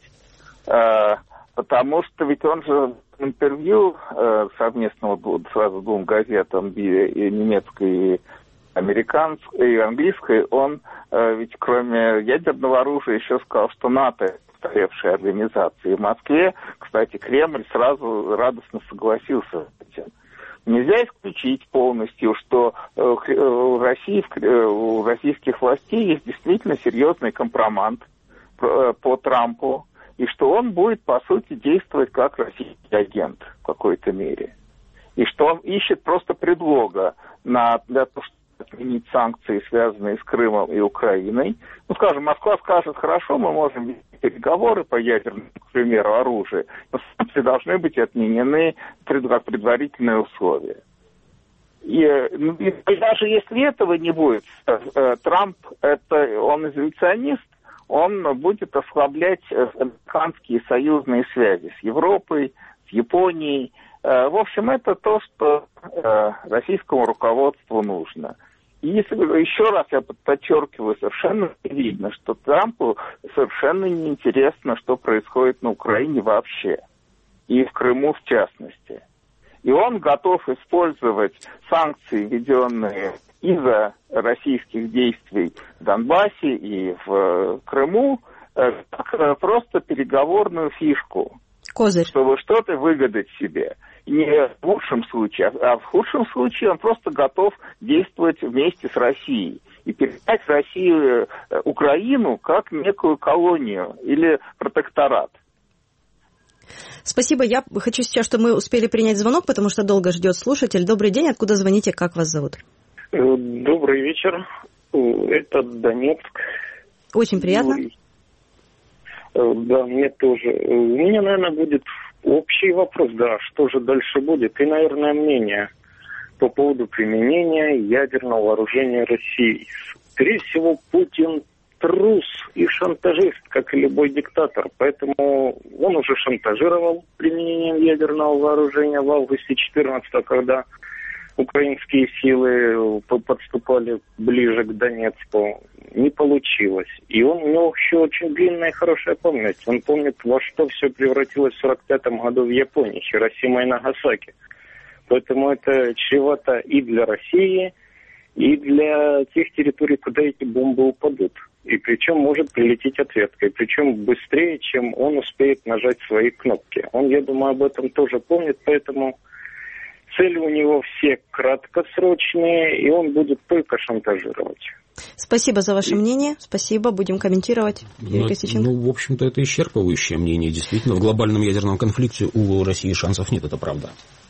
Э, потому что ведь он же в интервью э, совместного сразу двум газетам, и немецкой и американской и английской, он э, ведь кроме ядерного оружия еще сказал, что НАТО устаревшая организация. И в Москве, кстати, Кремль сразу радостно согласился с этим. Нельзя исключить полностью, что э, у России, у российских властей есть действительно серьезный компромат э, по Трампу, и что он будет, по сути, действовать как российский агент в какой-то мере. И что он ищет просто предлога на, для того, чтобы отменить санкции, связанные с Крымом и Украиной. Ну, скажем, Москва скажет, хорошо, мы можем вести переговоры по ядерному, к примеру, оружию, но санкции должны быть отменены как предварительное условие. И, ну, и даже если этого не будет, Трамп, это, он изоляционист, он будет ослаблять американские союзные связи с Европой, с Японией. В общем, это то, что российскому руководству нужно. И если, еще раз я подчеркиваю, совершенно видно, что Трампу совершенно неинтересно, что происходит на Украине вообще, и в Крыму в частности. И он готов использовать санкции, введенные из-за российских действий в Донбассе и в Крыму, как просто переговорную фишку. Козырь. Чтобы что-то выгадать себе. Не в лучшем случае, а в худшем случае он просто готов действовать вместе с Россией и передать Россию, Украину как некую колонию или протекторат. Спасибо. Я хочу сейчас, чтобы мы успели принять звонок, потому что долго ждет слушатель. Добрый день. Откуда звоните? Как вас зовут? Добрый вечер. Это Донецк. Очень приятно. Да, мне тоже. У меня, наверное, будет общий вопрос, да, что же дальше будет, и, наверное, мнение по поводу применения ядерного вооружения России. Скорее всего, Путин трус и шантажист, как и любой диктатор, поэтому он уже шантажировал применением ядерного вооружения в августе четырнадцатого, когда украинские силы подступали ближе к Донецку. Не получилось. И он, у него еще очень длинная и хорошая память. Он помнит, во что все превратилось в сорок пятом году в Японии, Хиросима и Нагасаки. Поэтому это чревато и для России, и для тех территорий, куда эти бомбы упадут. И причем может прилететь ответкой, причем быстрее, чем он успеет нажать свои кнопки. Он, я думаю, об этом тоже помнит, поэтому цели у него все краткосрочные, и он будет только шантажировать. Спасибо за ваше мнение. Спасибо. Будем комментировать. Ну, ну, в общем-то, это исчерпывающее мнение. Действительно, в глобальном ядерном конфликте у России шансов нет, это правда.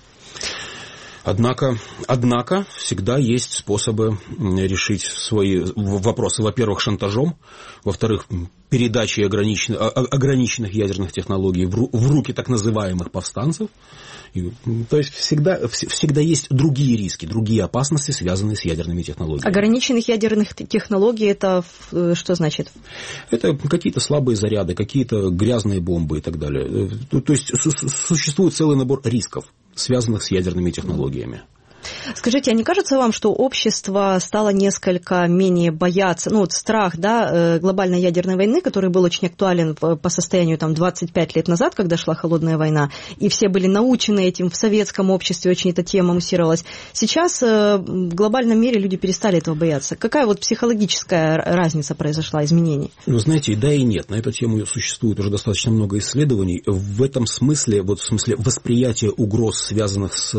Однако, однако, всегда есть способы решить свои вопросы, во-первых, шантажом, во-вторых, передачей ограниченных, ограниченных ядерных технологий в руки так называемых повстанцев. И, то есть всегда, всегда есть другие риски, другие опасности, связанные с ядерными технологиями. Ограниченных ядерных технологий, это что значит? Это какие-то слабые заряды, какие-то грязные бомбы и так далее. То есть существует целый набор рисков, связанных с ядерными технологиями. Скажите, а не кажется вам, что общество стало несколько менее бояться, ну вот страх, да, глобальной ядерной войны, который был очень актуален по состоянию там двадцать пять лет назад, когда шла холодная война, и все были научены этим в советском обществе, очень эта тема муссировалась. Сейчас в глобальном мире люди перестали этого бояться. Какая вот психологическая разница произошла, изменение? Вы знаете, да и нет. На эту тему существует уже достаточно много исследований. В этом смысле, вот в смысле восприятия угроз, связанных с,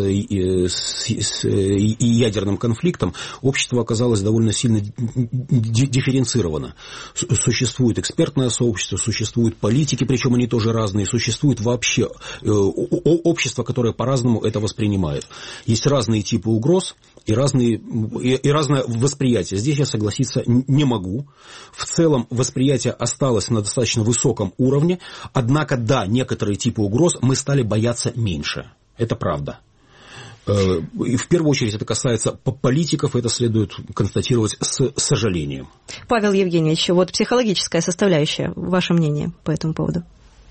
с и ядерным конфликтом, общество оказалось довольно сильно дифференцировано. Существует экспертное сообщество, существуют политики, причем они тоже разные, существует вообще общество, которое по-разному это воспринимает. Есть разные типы угроз и, разные, и, и разное восприятие. Здесь я согласиться не могу. В целом восприятие осталось на достаточно высоком уровне, однако да, некоторые типы угроз мы стали бояться меньше. Это правда. И в первую очередь это касается политиков, это следует констатировать с сожалением. Павел Евгеньевич, вот психологическая составляющая, ваше мнение по этому поводу?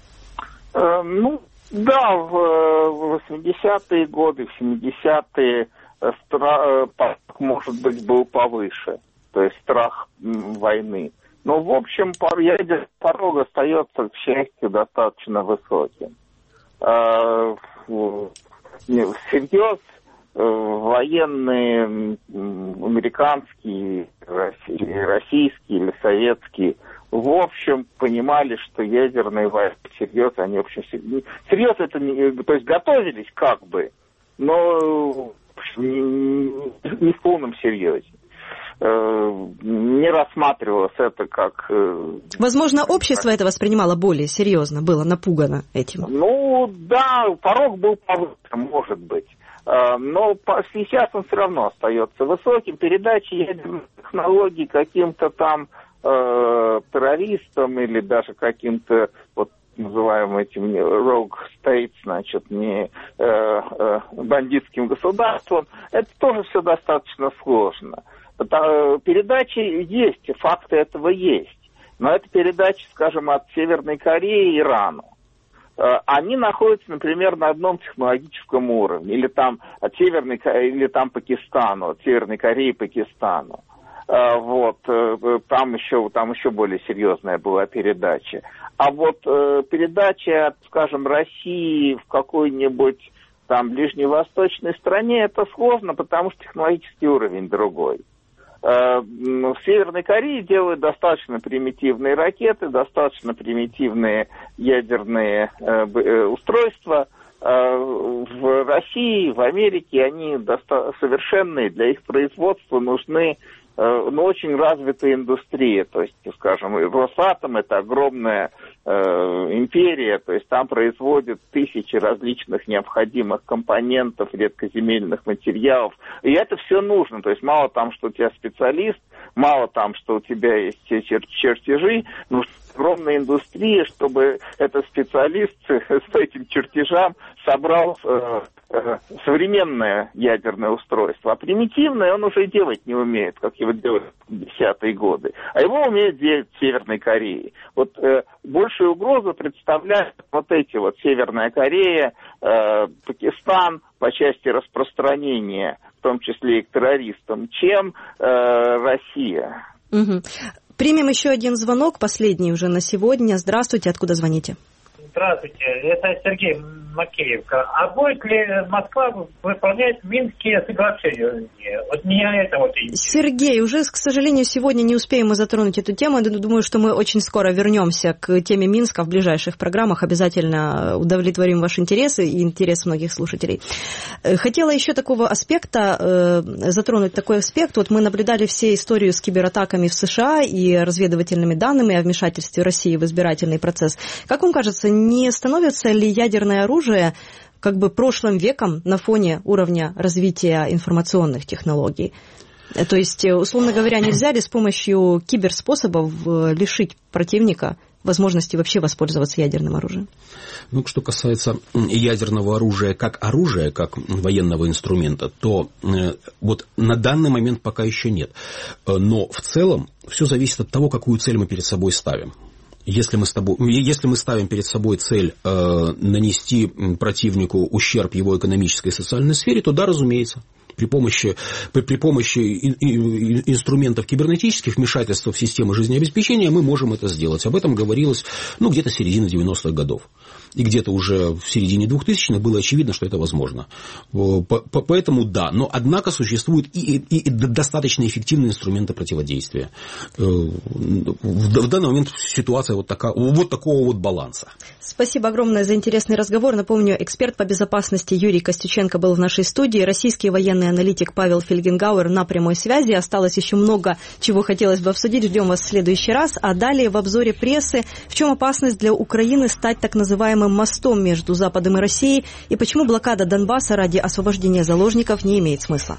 Э, ну, да, в восьмидесятые годы, в семидесятые страх, может быть, был повыше, то есть страх войны. Но, в общем, ядерный порог остается, к счастью, достаточно высоким. Э, Всерьез военные американские, российские или советские, в общем, понимали, что ядерные войны всерьез, они, в общем, всерьез это не, то есть готовились как бы, но не, не в полном серьезе. Не рассматривалось это как... Возможно, общество это воспринимало более серьезно, было напугано этим. Ну, да, порог был повыше, может быть. Но сейчас он все равно остается высоким. Передача ядерных технологий каким-то там э, террористам или даже каким-то, вот называемым этим rogue states, значит, не э, э, бандитским государством, это тоже все достаточно сложно. Передачи есть, факты этого есть. Но это передачи, скажем, от Северной Кореи и Ирану. Они находятся, например, на одном технологическом уровне. Или там от Северной Кореи, или там Пакистану, от Северной Кореи и Пакистану. Вот, там еще, там еще более серьезная была передача. А вот передача от, скажем, России в какой-нибудь там ближневосточной стране, это сложно, потому что технологический уровень другой. В Северной Корее делают достаточно примитивные ракеты, достаточно примитивные ядерные устройства. В России, в Америке они доста- совершенные, для их производства нужны но очень развитая индустрия, то есть, скажем, Росатом — это огромная э, империя, то есть там производят тысячи различных необходимых компонентов, редкоземельных материалов, и это все нужно, то есть мало там, что у тебя специалист, мало там, что у тебя есть чер- чертежи, нужна огромная индустрия, чтобы этот специалист с этим чертежам собрал э, современное ядерное устройство, а примитивное он уже делать не умеет, как его делали в десятые годы. А его умеет делать в Северной Корее. Вот э, большую угрозу представляют вот эти вот Северная Корея, э, Пакистан по части распространения, в том числе и к террористам, чем э, Россия. Угу. Примем еще один звонок, последний уже на сегодня. Здравствуйте, откуда звоните? Здравствуйте, это Сергей Макеевка. А будет ли Москва выполнять Минские соглашения? Вот меня это вот интересует. Сергей, уже, к сожалению, сегодня не успеем мы затронуть эту тему. Думаю, что мы очень скоро вернемся к теме Минска в ближайших программах. Обязательно удовлетворим ваши интересы и интерес многих слушателей. Хотела еще такого аспекта, затронуть такой аспект. Вот мы наблюдали все историю с кибератаками в США и разведывательными данными о вмешательстве России в избирательный процесс. Как вам кажется, не становится ли ядерное оружие как бы прошлым веком на фоне уровня развития информационных технологий? То есть, условно говоря, нельзя ли с помощью киберспособов лишить противника возможности вообще воспользоваться ядерным оружием? Ну, что касается ядерного оружия как оружия, как военного инструмента, то э, вот на данный момент пока еще нет. Но в целом все зависит от того, какую цель мы перед собой ставим. Если мы, с тобой, если мы ставим перед собой цель э, нанести противнику ущерб его экономической и социальной сфере, то да, разумеется, при помощи, при, при помощи ин, ин, инструментов кибернетических вмешательств в систему жизнеобеспечения мы можем это сделать. Об этом говорилось ну, где-то с середины девяностых годов. И где-то уже в середине двухтысячных было очевидно, что это возможно. Поэтому да, но однако существуют и, и, и достаточно эффективные инструменты противодействия. В данный момент ситуация вот, такая, вот такого вот баланса. Спасибо огромное за интересный разговор. Напомню, эксперт по безопасности Юрий Костюченко был в нашей студии. Российский военный аналитик Павел Фельгенгауэр на прямой связи. Осталось еще много чего хотелось бы обсудить. Ждем вас в следующий раз. А далее в обзоре прессы, в чем опасность для Украины стать так называемым мостом между Западом и Россией, и почему блокада Донбасса ради освобождения заложников не имеет смысла.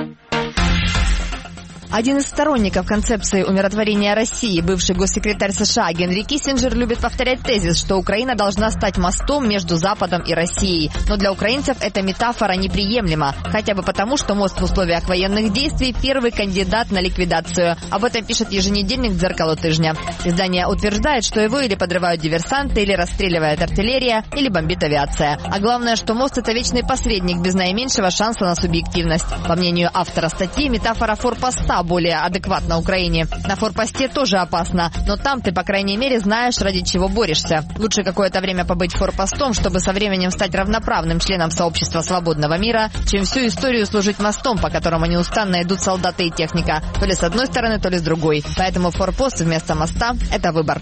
Один из сторонников концепции умиротворения России, бывший госсекретарь США Генри Киссинджер, любит повторять тезис, что Украина должна стать мостом между Западом и Россией. Но для украинцев эта метафора неприемлема, хотя бы потому, что мост в условиях военных действий – первый кандидат на ликвидацию. Об этом пишет еженедельник «Дзеркало тыжня». Издание утверждает, что его или подрывают диверсанты, или расстреливает артиллерия, или бомбит авиация. А главное, что мост – это вечный посредник без наименьшего шанса на субъективность. По мнению автора статьи, метафора форпоста более адекватна Украине. На форпосте тоже опасно, но там ты, по крайней мере, знаешь, ради чего борешься. Лучше какое-то время побыть форпостом, чтобы со временем стать равноправным членом сообщества свободного мира, чем всю историю служить мостом, по которому неустанно идут солдаты и техника, то ли с одной стороны, то ли с другой. Поэтому форпост вместо моста – это выбор.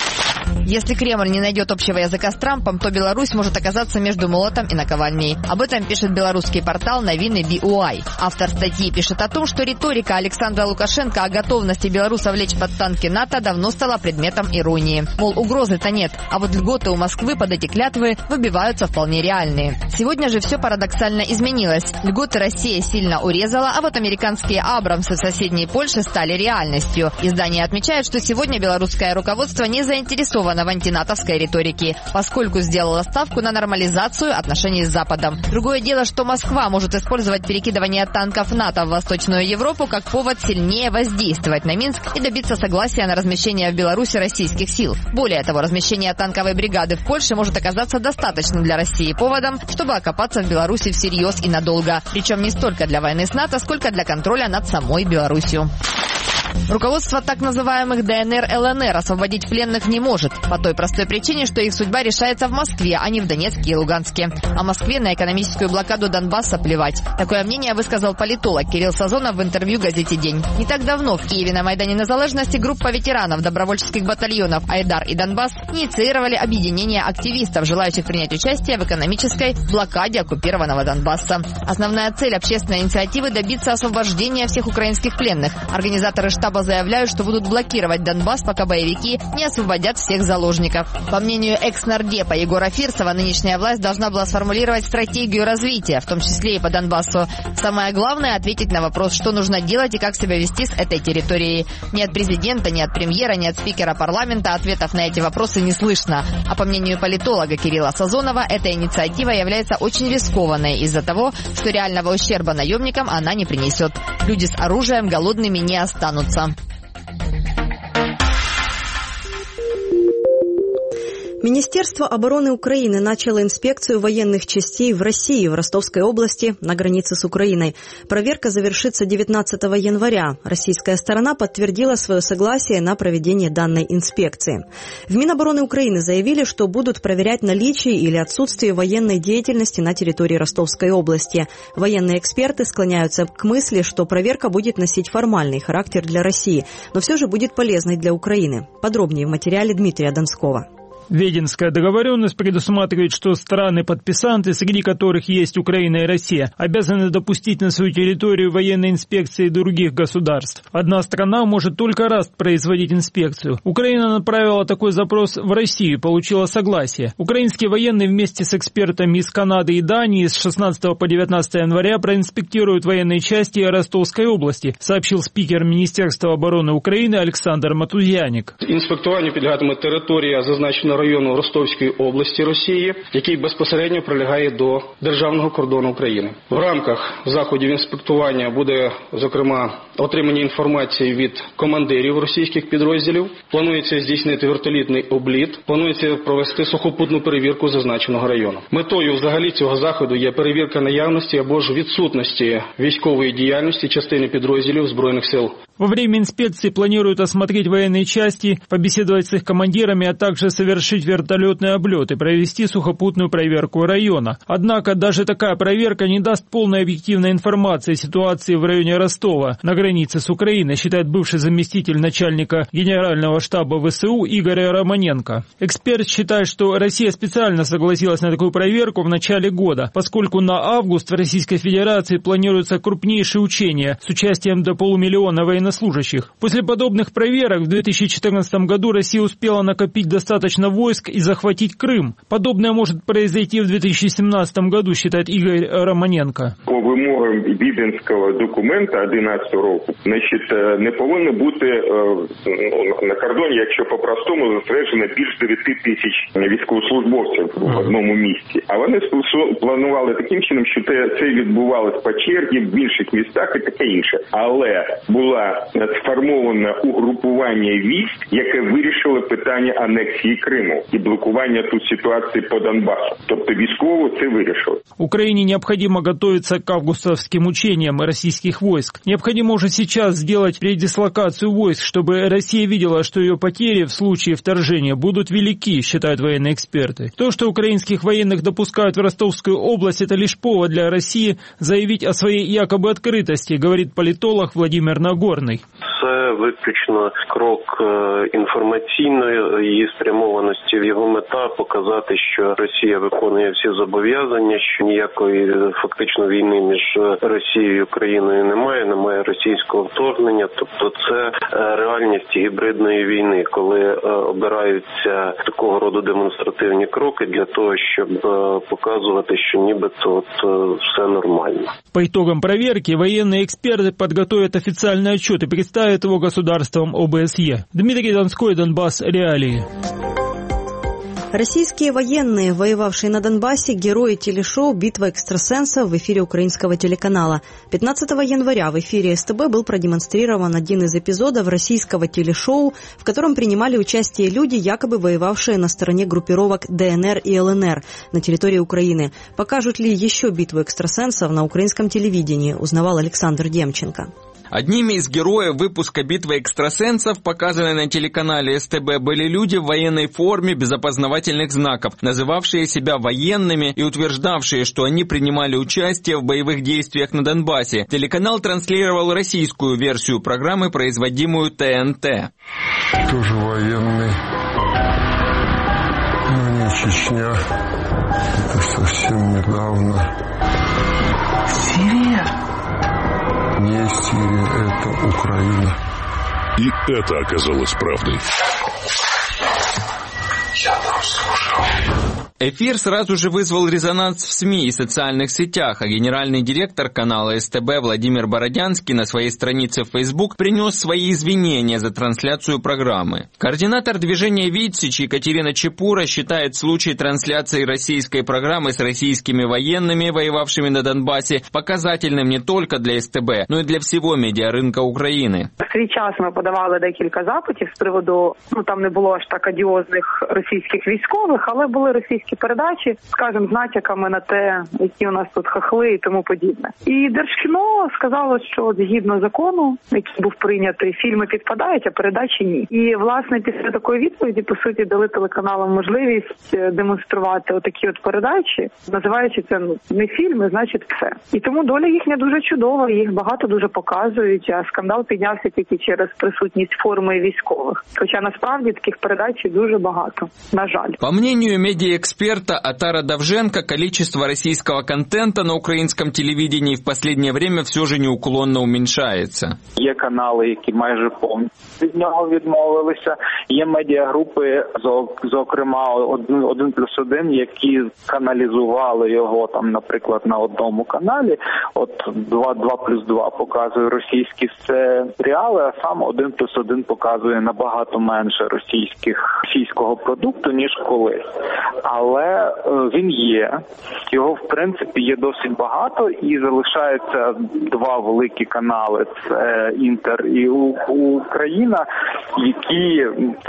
Если Кремль не найдет общего языка с Трампом, то Беларусь может оказаться между молотом и наковальней. Об этом пишет белорусский портал «Новины би о ай». Автор статьи пишет о том, что риторика Александра Лукашенко о готовности белорусов лечь под танки НАТО давно стала предметом иронии. Мол, угрозы-то нет, а вот льготы у Москвы под эти клятвы выбиваются вполне реальные. Сегодня же все парадоксально изменилось. Льготы Россия сильно урезала, а вот американские «Абрамсы» в соседней Польше стали реальностью. Издание отмечает, что сегодня белорусское руководство не заинтересовано в антинатовской риторике, поскольку сделала ставку на нормализацию отношений с Западом. Другое дело, что Москва может использовать перекидывание танков НАТО в Восточную Европу как повод сильнее воздействовать на Минск и добиться согласия на размещение в Беларуси российских сил. Более того, размещение танковой бригады в Польше может оказаться достаточным для России поводом, чтобы окопаться в Беларуси всерьез и надолго. Причем не столько для войны с НАТО, сколько для контроля над самой Беларусью. Руководство так называемых дэ эн эр эл эн эр освободить пленных не может, по той простой причине, что их судьба решается в Москве, а не в Донецке и Луганске. А Москве на экономическую блокаду Донбасса плевать. Такое мнение высказал политолог Кирилл Сазонов в интервью газете «День». Не так давно в Киеве на Майдане Незалежности группа ветеранов добровольческих батальонов «Айдар» и «Донбасс» инициировали объединение активистов, желающих принять участие в экономической блокаде оккупированного Донбасса. Основная цель общественной инициативы – добиться освобождения всех украинских пленных. Организаторы штаба штаба заявляют, что будут блокировать Донбасс, пока боевики не освободят всех заложников. По мнению экс-нардепа Егора Фирсова, нынешняя власть должна была сформулировать стратегию развития, в том числе и по Донбассу. Самое главное – ответить на вопрос, что нужно делать и как себя вести с этой территорией. Ни от президента, ни от премьера, ни от спикера парламента ответов на эти вопросы не слышно. А по мнению политолога Кирилла Сазонова, эта инициатива является очень рискованной из-за того, что реального ущерба наемникам она не принесет. Люди с оружием голодными не останутся. Министерство обороны Украины начало инспекцию военных частей в России, в Ростовской области, на границе с Украиной. Проверка завершится девятнадцатого января. Российская сторона подтвердила свое согласие на проведение данной инспекции. В Минобороны Украины заявили, что будут проверять наличие или отсутствие военной деятельности на территории Ростовской области. Военные эксперты склоняются к мысли, что проверка будет носить формальный характер для России, но все же будет полезной для Украины. Подробнее в материале Дмитрия Донского. Веденская договоренность предусматривает, что страны-подписанты, среди которых есть Украина и Россия, обязаны допустить на свою территорию военные инспекции других государств. Одна страна может только раз производить инспекцию. Украина направила такой запрос в Россию и получила согласие. Украинские военные вместе с экспертами из Канады и Дании с шестнадцатого по девятнадцатое января проинспектируют военные части Ростовской области, сообщил спикер Министерства обороны Украины Олександр Матузяник. Інспектуванню підлягатиме територія, зазначена району Ростовської області Росії, який безпосередньо прилягає до державного кордону України. В рамках заходів інспектування буде, зокрема, отримання інформації від командирів російських підрозділів. Планується здійснити вертолітний обліт, планується провести сухопутну перевірку зазначеного району. Метою взагалі цього заходу є перевірка наявності або ж відсутності військової діяльності частини підрозділів Збройних сил. Во время инспекции планируют осмотреть военные части, побеседовать с их командирами, а также совершить вертолетный облет и провести сухопутную проверку района. Однако даже такая проверка не даст полной объективной информации о ситуации в районе Ростова на границе с Украиной, считает бывший заместитель начальника Генерального штаба ВСУ Игорь Романенко. Эксперт считает, что Россия специально согласилась на такую проверку в начале года, поскольку на август в Российской Федерации планируются крупнейшие учения с участием до полумиллиона военнослужащих. После подобных проверок в две тысячи четырнадцатом году Россия успела накопить достаточно войск и захватить Крым. Подобное может произойти в две тысячи семнадцатом году, считает Игорь Романенко. По вимогам Віденського документа одинадцятого року, значить, не повинно бути на кордоні, якщо по-простому зосереджено більш дев'яти тисяч військовослужбовців в одному місті. А вони планували таким чином, що це відбувалося по черзі в інших містах і таке інше. Але була сформоване угрупування військ, яке вирішило питання анексії Криму і блокування тут ситуації по Донбасу. Тобто військово це вирішили. Украине необходимо готовиться к августовским учениям российских войск. Необходимо уже сейчас сделать передислокацию войск, чтобы Россия видела, что ее потери в случае вторжения будут велики, считают военные эксперты. То, что украинских военных допускают в Ростовскую область, это лишь повод для России заявить о своей якобы открытости, говорит политолог Владимир Нагорный. Це виключно крок інформаційної її спрямованості. Його мета – показати, що Росія виконує всі зобов'язання, що ніякої фактично війни між Росією і Україною немає, немає російського вторгнення. Тобто це реальність гібридної війни, коли обираються такого роду демонстративні кроки для того, щоб показувати, що нібито от все нормально. По итогам проверки военные эксперты подготовят официальный отчет и представят его государствам ОБСЕ. Дмитрий Донской, Донбасс, реалии. Российские военные, воевавшие на Донбассе, герои телешоу «Битва экстрасенсов» в эфире украинского телеканала. пятнадцатого января в эфире СТБ был продемонстрирован один из эпизодов российского телешоу, в котором принимали участие люди, якобы воевавшие на стороне группировок ДНР и ЛНР на территории Украины. Покажут ли еще битву экстрасенсов на украинском телевидении, узнавал Александр Демченко. Одними из героев выпуска «Битвы экстрасенсов», показанной на телеканале СТБ, были люди в военной форме без опознавательных знаков, называвшие себя военными и утверждавшие, что они принимали участие в боевых действиях на Донбассе. Телеканал транслировал российскую версию программы, производимую ТНТ. Тоже военный, но не Чечня. Это совсем недавно. Сирия? Не Сирия, это Украина. И это оказалось правдой. Я там слушал. Эфир сразу же вызвал резонанс в СМИ и социальных сетях, а генеральный директор канала СТБ Владимир Бородянский на своей странице в Facebook принес свои извинения за трансляцию программы. Координатор движения «Витсич» Екатерина Чепура считает случай трансляции российской программы с российскими военными, воевавшими на Донбассе, показательным не только для СТБ, но и для всего медіаринка України. В свій час ми подавали декілька запитів з приводу, ну там не було аж так одіозних російських військових, але були російські передачі, скажімо, з натяками на те, які у нас тут хахли і тому подібне. І Держкіно сказало, що згідно закону, який був прийнятий, фільми підпадають, а передачі ні. І, власне, після такої відповіді, по суті, дали телеканалам можливість демонструвати отакі от передачі, називаючи це ну, не фільми, значить все. І тому доля їхня дуже чудова, їх багато дуже показують, а скандал піднявся тільки через присутність форми військових. Хоча насправді таких передач дуже багато, на жаль. По мнению медиаэксперта Атара Давженко, количество российского контента на украинском телевидении в последнее время все же неуклонно уменьшается. Є канали, які майже повністю від нього відмовилися. Є медіагрупи, зокрема один плюс один, які каналізували його там, наприклад, на одному каналі. От два плюс два показує російські серіали, а сам один плюс один показує набагато менше російських російського продукту, ніж колись. Але він є, його в принципі є досить багато і залишаються два великі канали, це Інтер і Україна, які,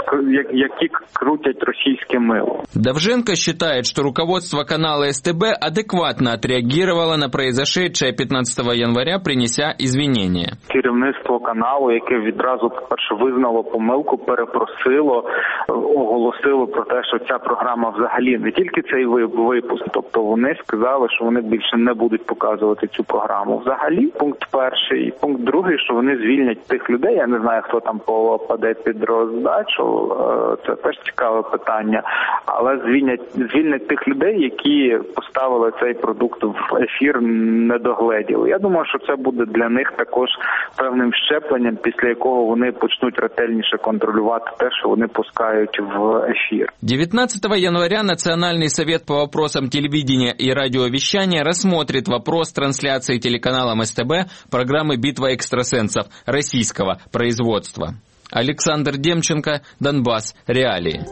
які крутять російське мило. Давженко считает, что руководство канала СТБ адекватно отреагировало на произошедшее пятнадцатого января, принеся извинения. Керівництво каналу, яке відразу, по-перше, визнало помилку, перепросило, оголосило про те, що ця програма взагалі не тільки цей випуск, тобто вони сказали, що вони більше не будуть показувати цю програму взагалі. Пункт перший. Пункт другий, що вони звільнять тих людей, я не знаю, хто там попаде під роздачу, це теж цікаве питання, але звільнять, звільнять тих людей, які поставили цей продукт в ефір, не догледіли. Я думаю, що це буде для них також певним щепленням, після якого вони почнуть ретельніше контролювати те, що вони пускають в ефір. девятнадцатого января Национальный совет по вопросам телевидения и радиовещания рассмотрит вопрос трансляции телеканалом СТБ программы «Битва экстрасенсов» российского производства. Александр Демченко, Донбасс. Реалии.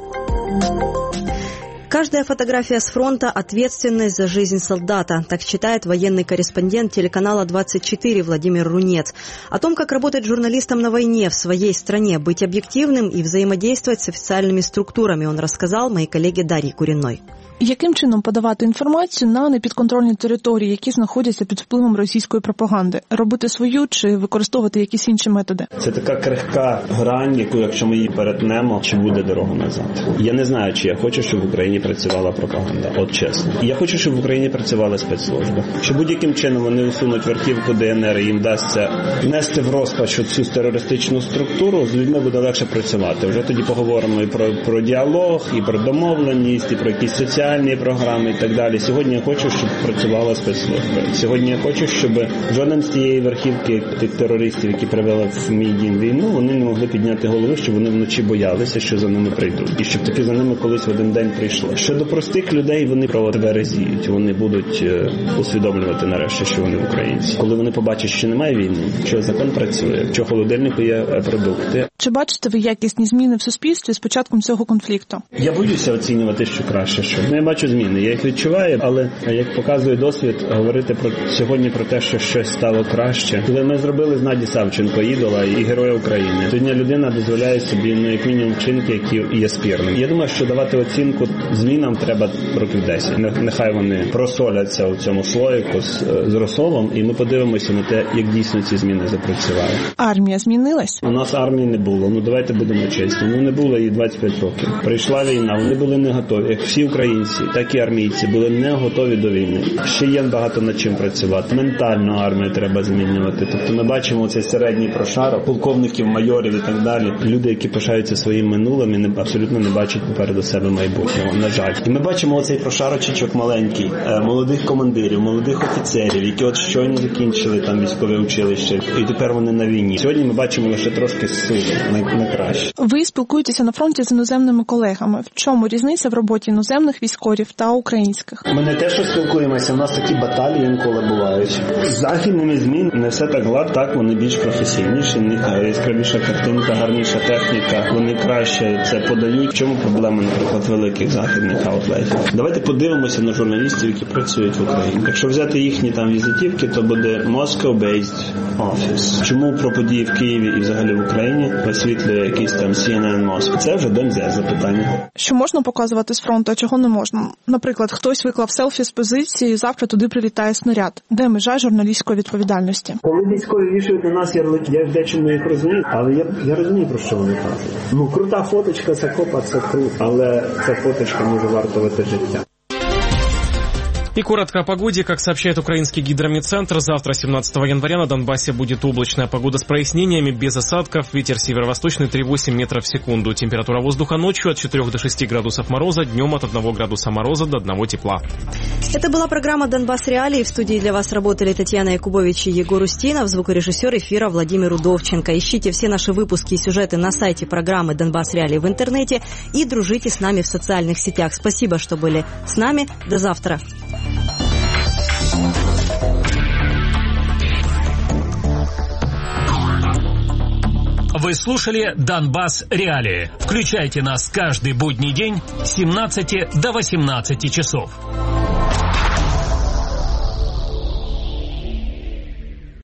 Каждая фотография с фронта – ответственность за жизнь солдата. Так считает военный корреспондент телеканала двадцать четыре Владимир Рунец. О том, как работать журналистом на войне в своей стране, быть объективным и взаимодействовать с официальными структурами, он рассказал моей коллеге Дарье Куриной. Яким чином подавати інформацію на непідконтрольні території, які знаходяться під впливом російської пропаганди? Робити свою чи використовувати якісь інші методи? Це така крихка грань, яку, якщо ми її перетнемо, чи буде дорога назад. Я не знаю, чи я хочу, щоб в Україні працювала пропаганда. От чесно. Я хочу, щоб в Україні працювала спецслужба. Що будь-яким чином вони усунуть верхівку ДНР і їм вдасться внести в розпач цю терористичну структуру, з людьми буде легше працювати. Вже тоді поговоримо і про, про діалог, і про домовленість, і про якісь соціальні програми і так далі. Сьогодні я хочу, щоб працювала спецслужба. Сьогодні я хочу, щоб жоден з тієї верхівки тих терористів, які привели в мій дім війну, вони не могли підняти голови, щоб вони вночі боялися, що за ними прийдуть. І щоб таки за ними колись в один день прийшло. Щодо простих людей, вони про тебе резіють. Вони будуть усвідомлювати нарешті, що вони українці. Коли вони побачать, що немає війни, що закон працює, що в холодильнику є продукти. Чи бачите ви якісні зміни в суспільстві з початком цього конфлікту? Я боюся оцінювати, що краще, що. Я бачу зміни, я їх відчуваю, але, як показує досвід, говорити про сьогодні про те, що щось стало краще. Коли ми зробили з Наді Савченко ідола і Героя України, сьогодні людина дозволяє собі, ну, як мінімум, вчинки, які є спірними. Я думаю, що давати оцінку змінам треба років десять. Нехай вони просоляться у цьому слоїку з, з розсолом, і ми подивимося на те, як дійсно ці зміни запрацювали. Армія змінилась? У нас армії не було. Ну, давайте будемо чесні. Ну, не було її двадцять п'ять років. Прийшла війна, вони були не готові. Як всі українці, українці, так і армійці були не готові до війни. Ще є багато над чим працювати. Ментально армію треба змінювати. Тобто ми бачимо цей середній прошарок, полковників, майорів і так далі. Люди, які пишаються своїм минулим і не, абсолютно не бачать попереду себе майбутнього, на жаль. І ми бачимо оцей прошарочечок маленький, молодих командирів, молодих офіцерів, які от щойно закінчили там військове училище, і тепер вони на війні. Сьогодні ми бачимо лише трошки сили, не краще. Ви спілкуєтеся на фронті з іноземними колегами. В чому різниця в роботі іноземних військових та українських? Ми не те, що спілкуємося, у нас такі баталії інколи бувають. З західними ЗМІ не все так глад, так, вони більш професійніші, в них яскравіша картинка, гарніша техніка, вони краще це подають. В чому проблема, наприклад, великих західних аутлетів? Давайте подивимося на журналістів, які працюють в Україні. Якщо взяти їхні там візитівки, то буде Moscow-based office. Чому про події в Києві і взагалі в Україні висвітлює якийсь там Сі Ен Ен Москва? Це вже ДМЗ запитання. Що можна показувати з фронту, а чого не можна? Наприклад, хтось виклав селфі з позиції, завтра туди прилітає снаряд. Де межа журналістської відповідальності? Коли військові вішають на нас ярлики, я дечому їх розумію, але я, я розумію, про що вони кажуть. Ну, крута фоточка, це копа, це круто, але ця фоточка може вартувати життя. И коротко о погоде. Как сообщает украинский гидрометцентр, завтра, семнадцатого января, на Донбассе будет облачная погода с прояснениями, без осадков. Ветер северо-восточный три целых восемь десятых метров в секунду. Температура воздуха ночью от четырёх до шести градусов мороза, днем от одного градуса мороза до одного тепла. Это была программа «Донбасс Реалии». В студии для вас работали Татьяна Якубович и Егор Устинов, звукорежиссер эфира Владимир Удовченко. Ищите все наши выпуски и сюжеты на сайте программы «Донбасс Реалии» в интернете и дружите с нами в социальных сетях. Спасибо, что были с нами. До завтра. Вы слушали «Донбасс Реалии». Включайте нас каждый будний день с семнадцати до восемнадцати часов.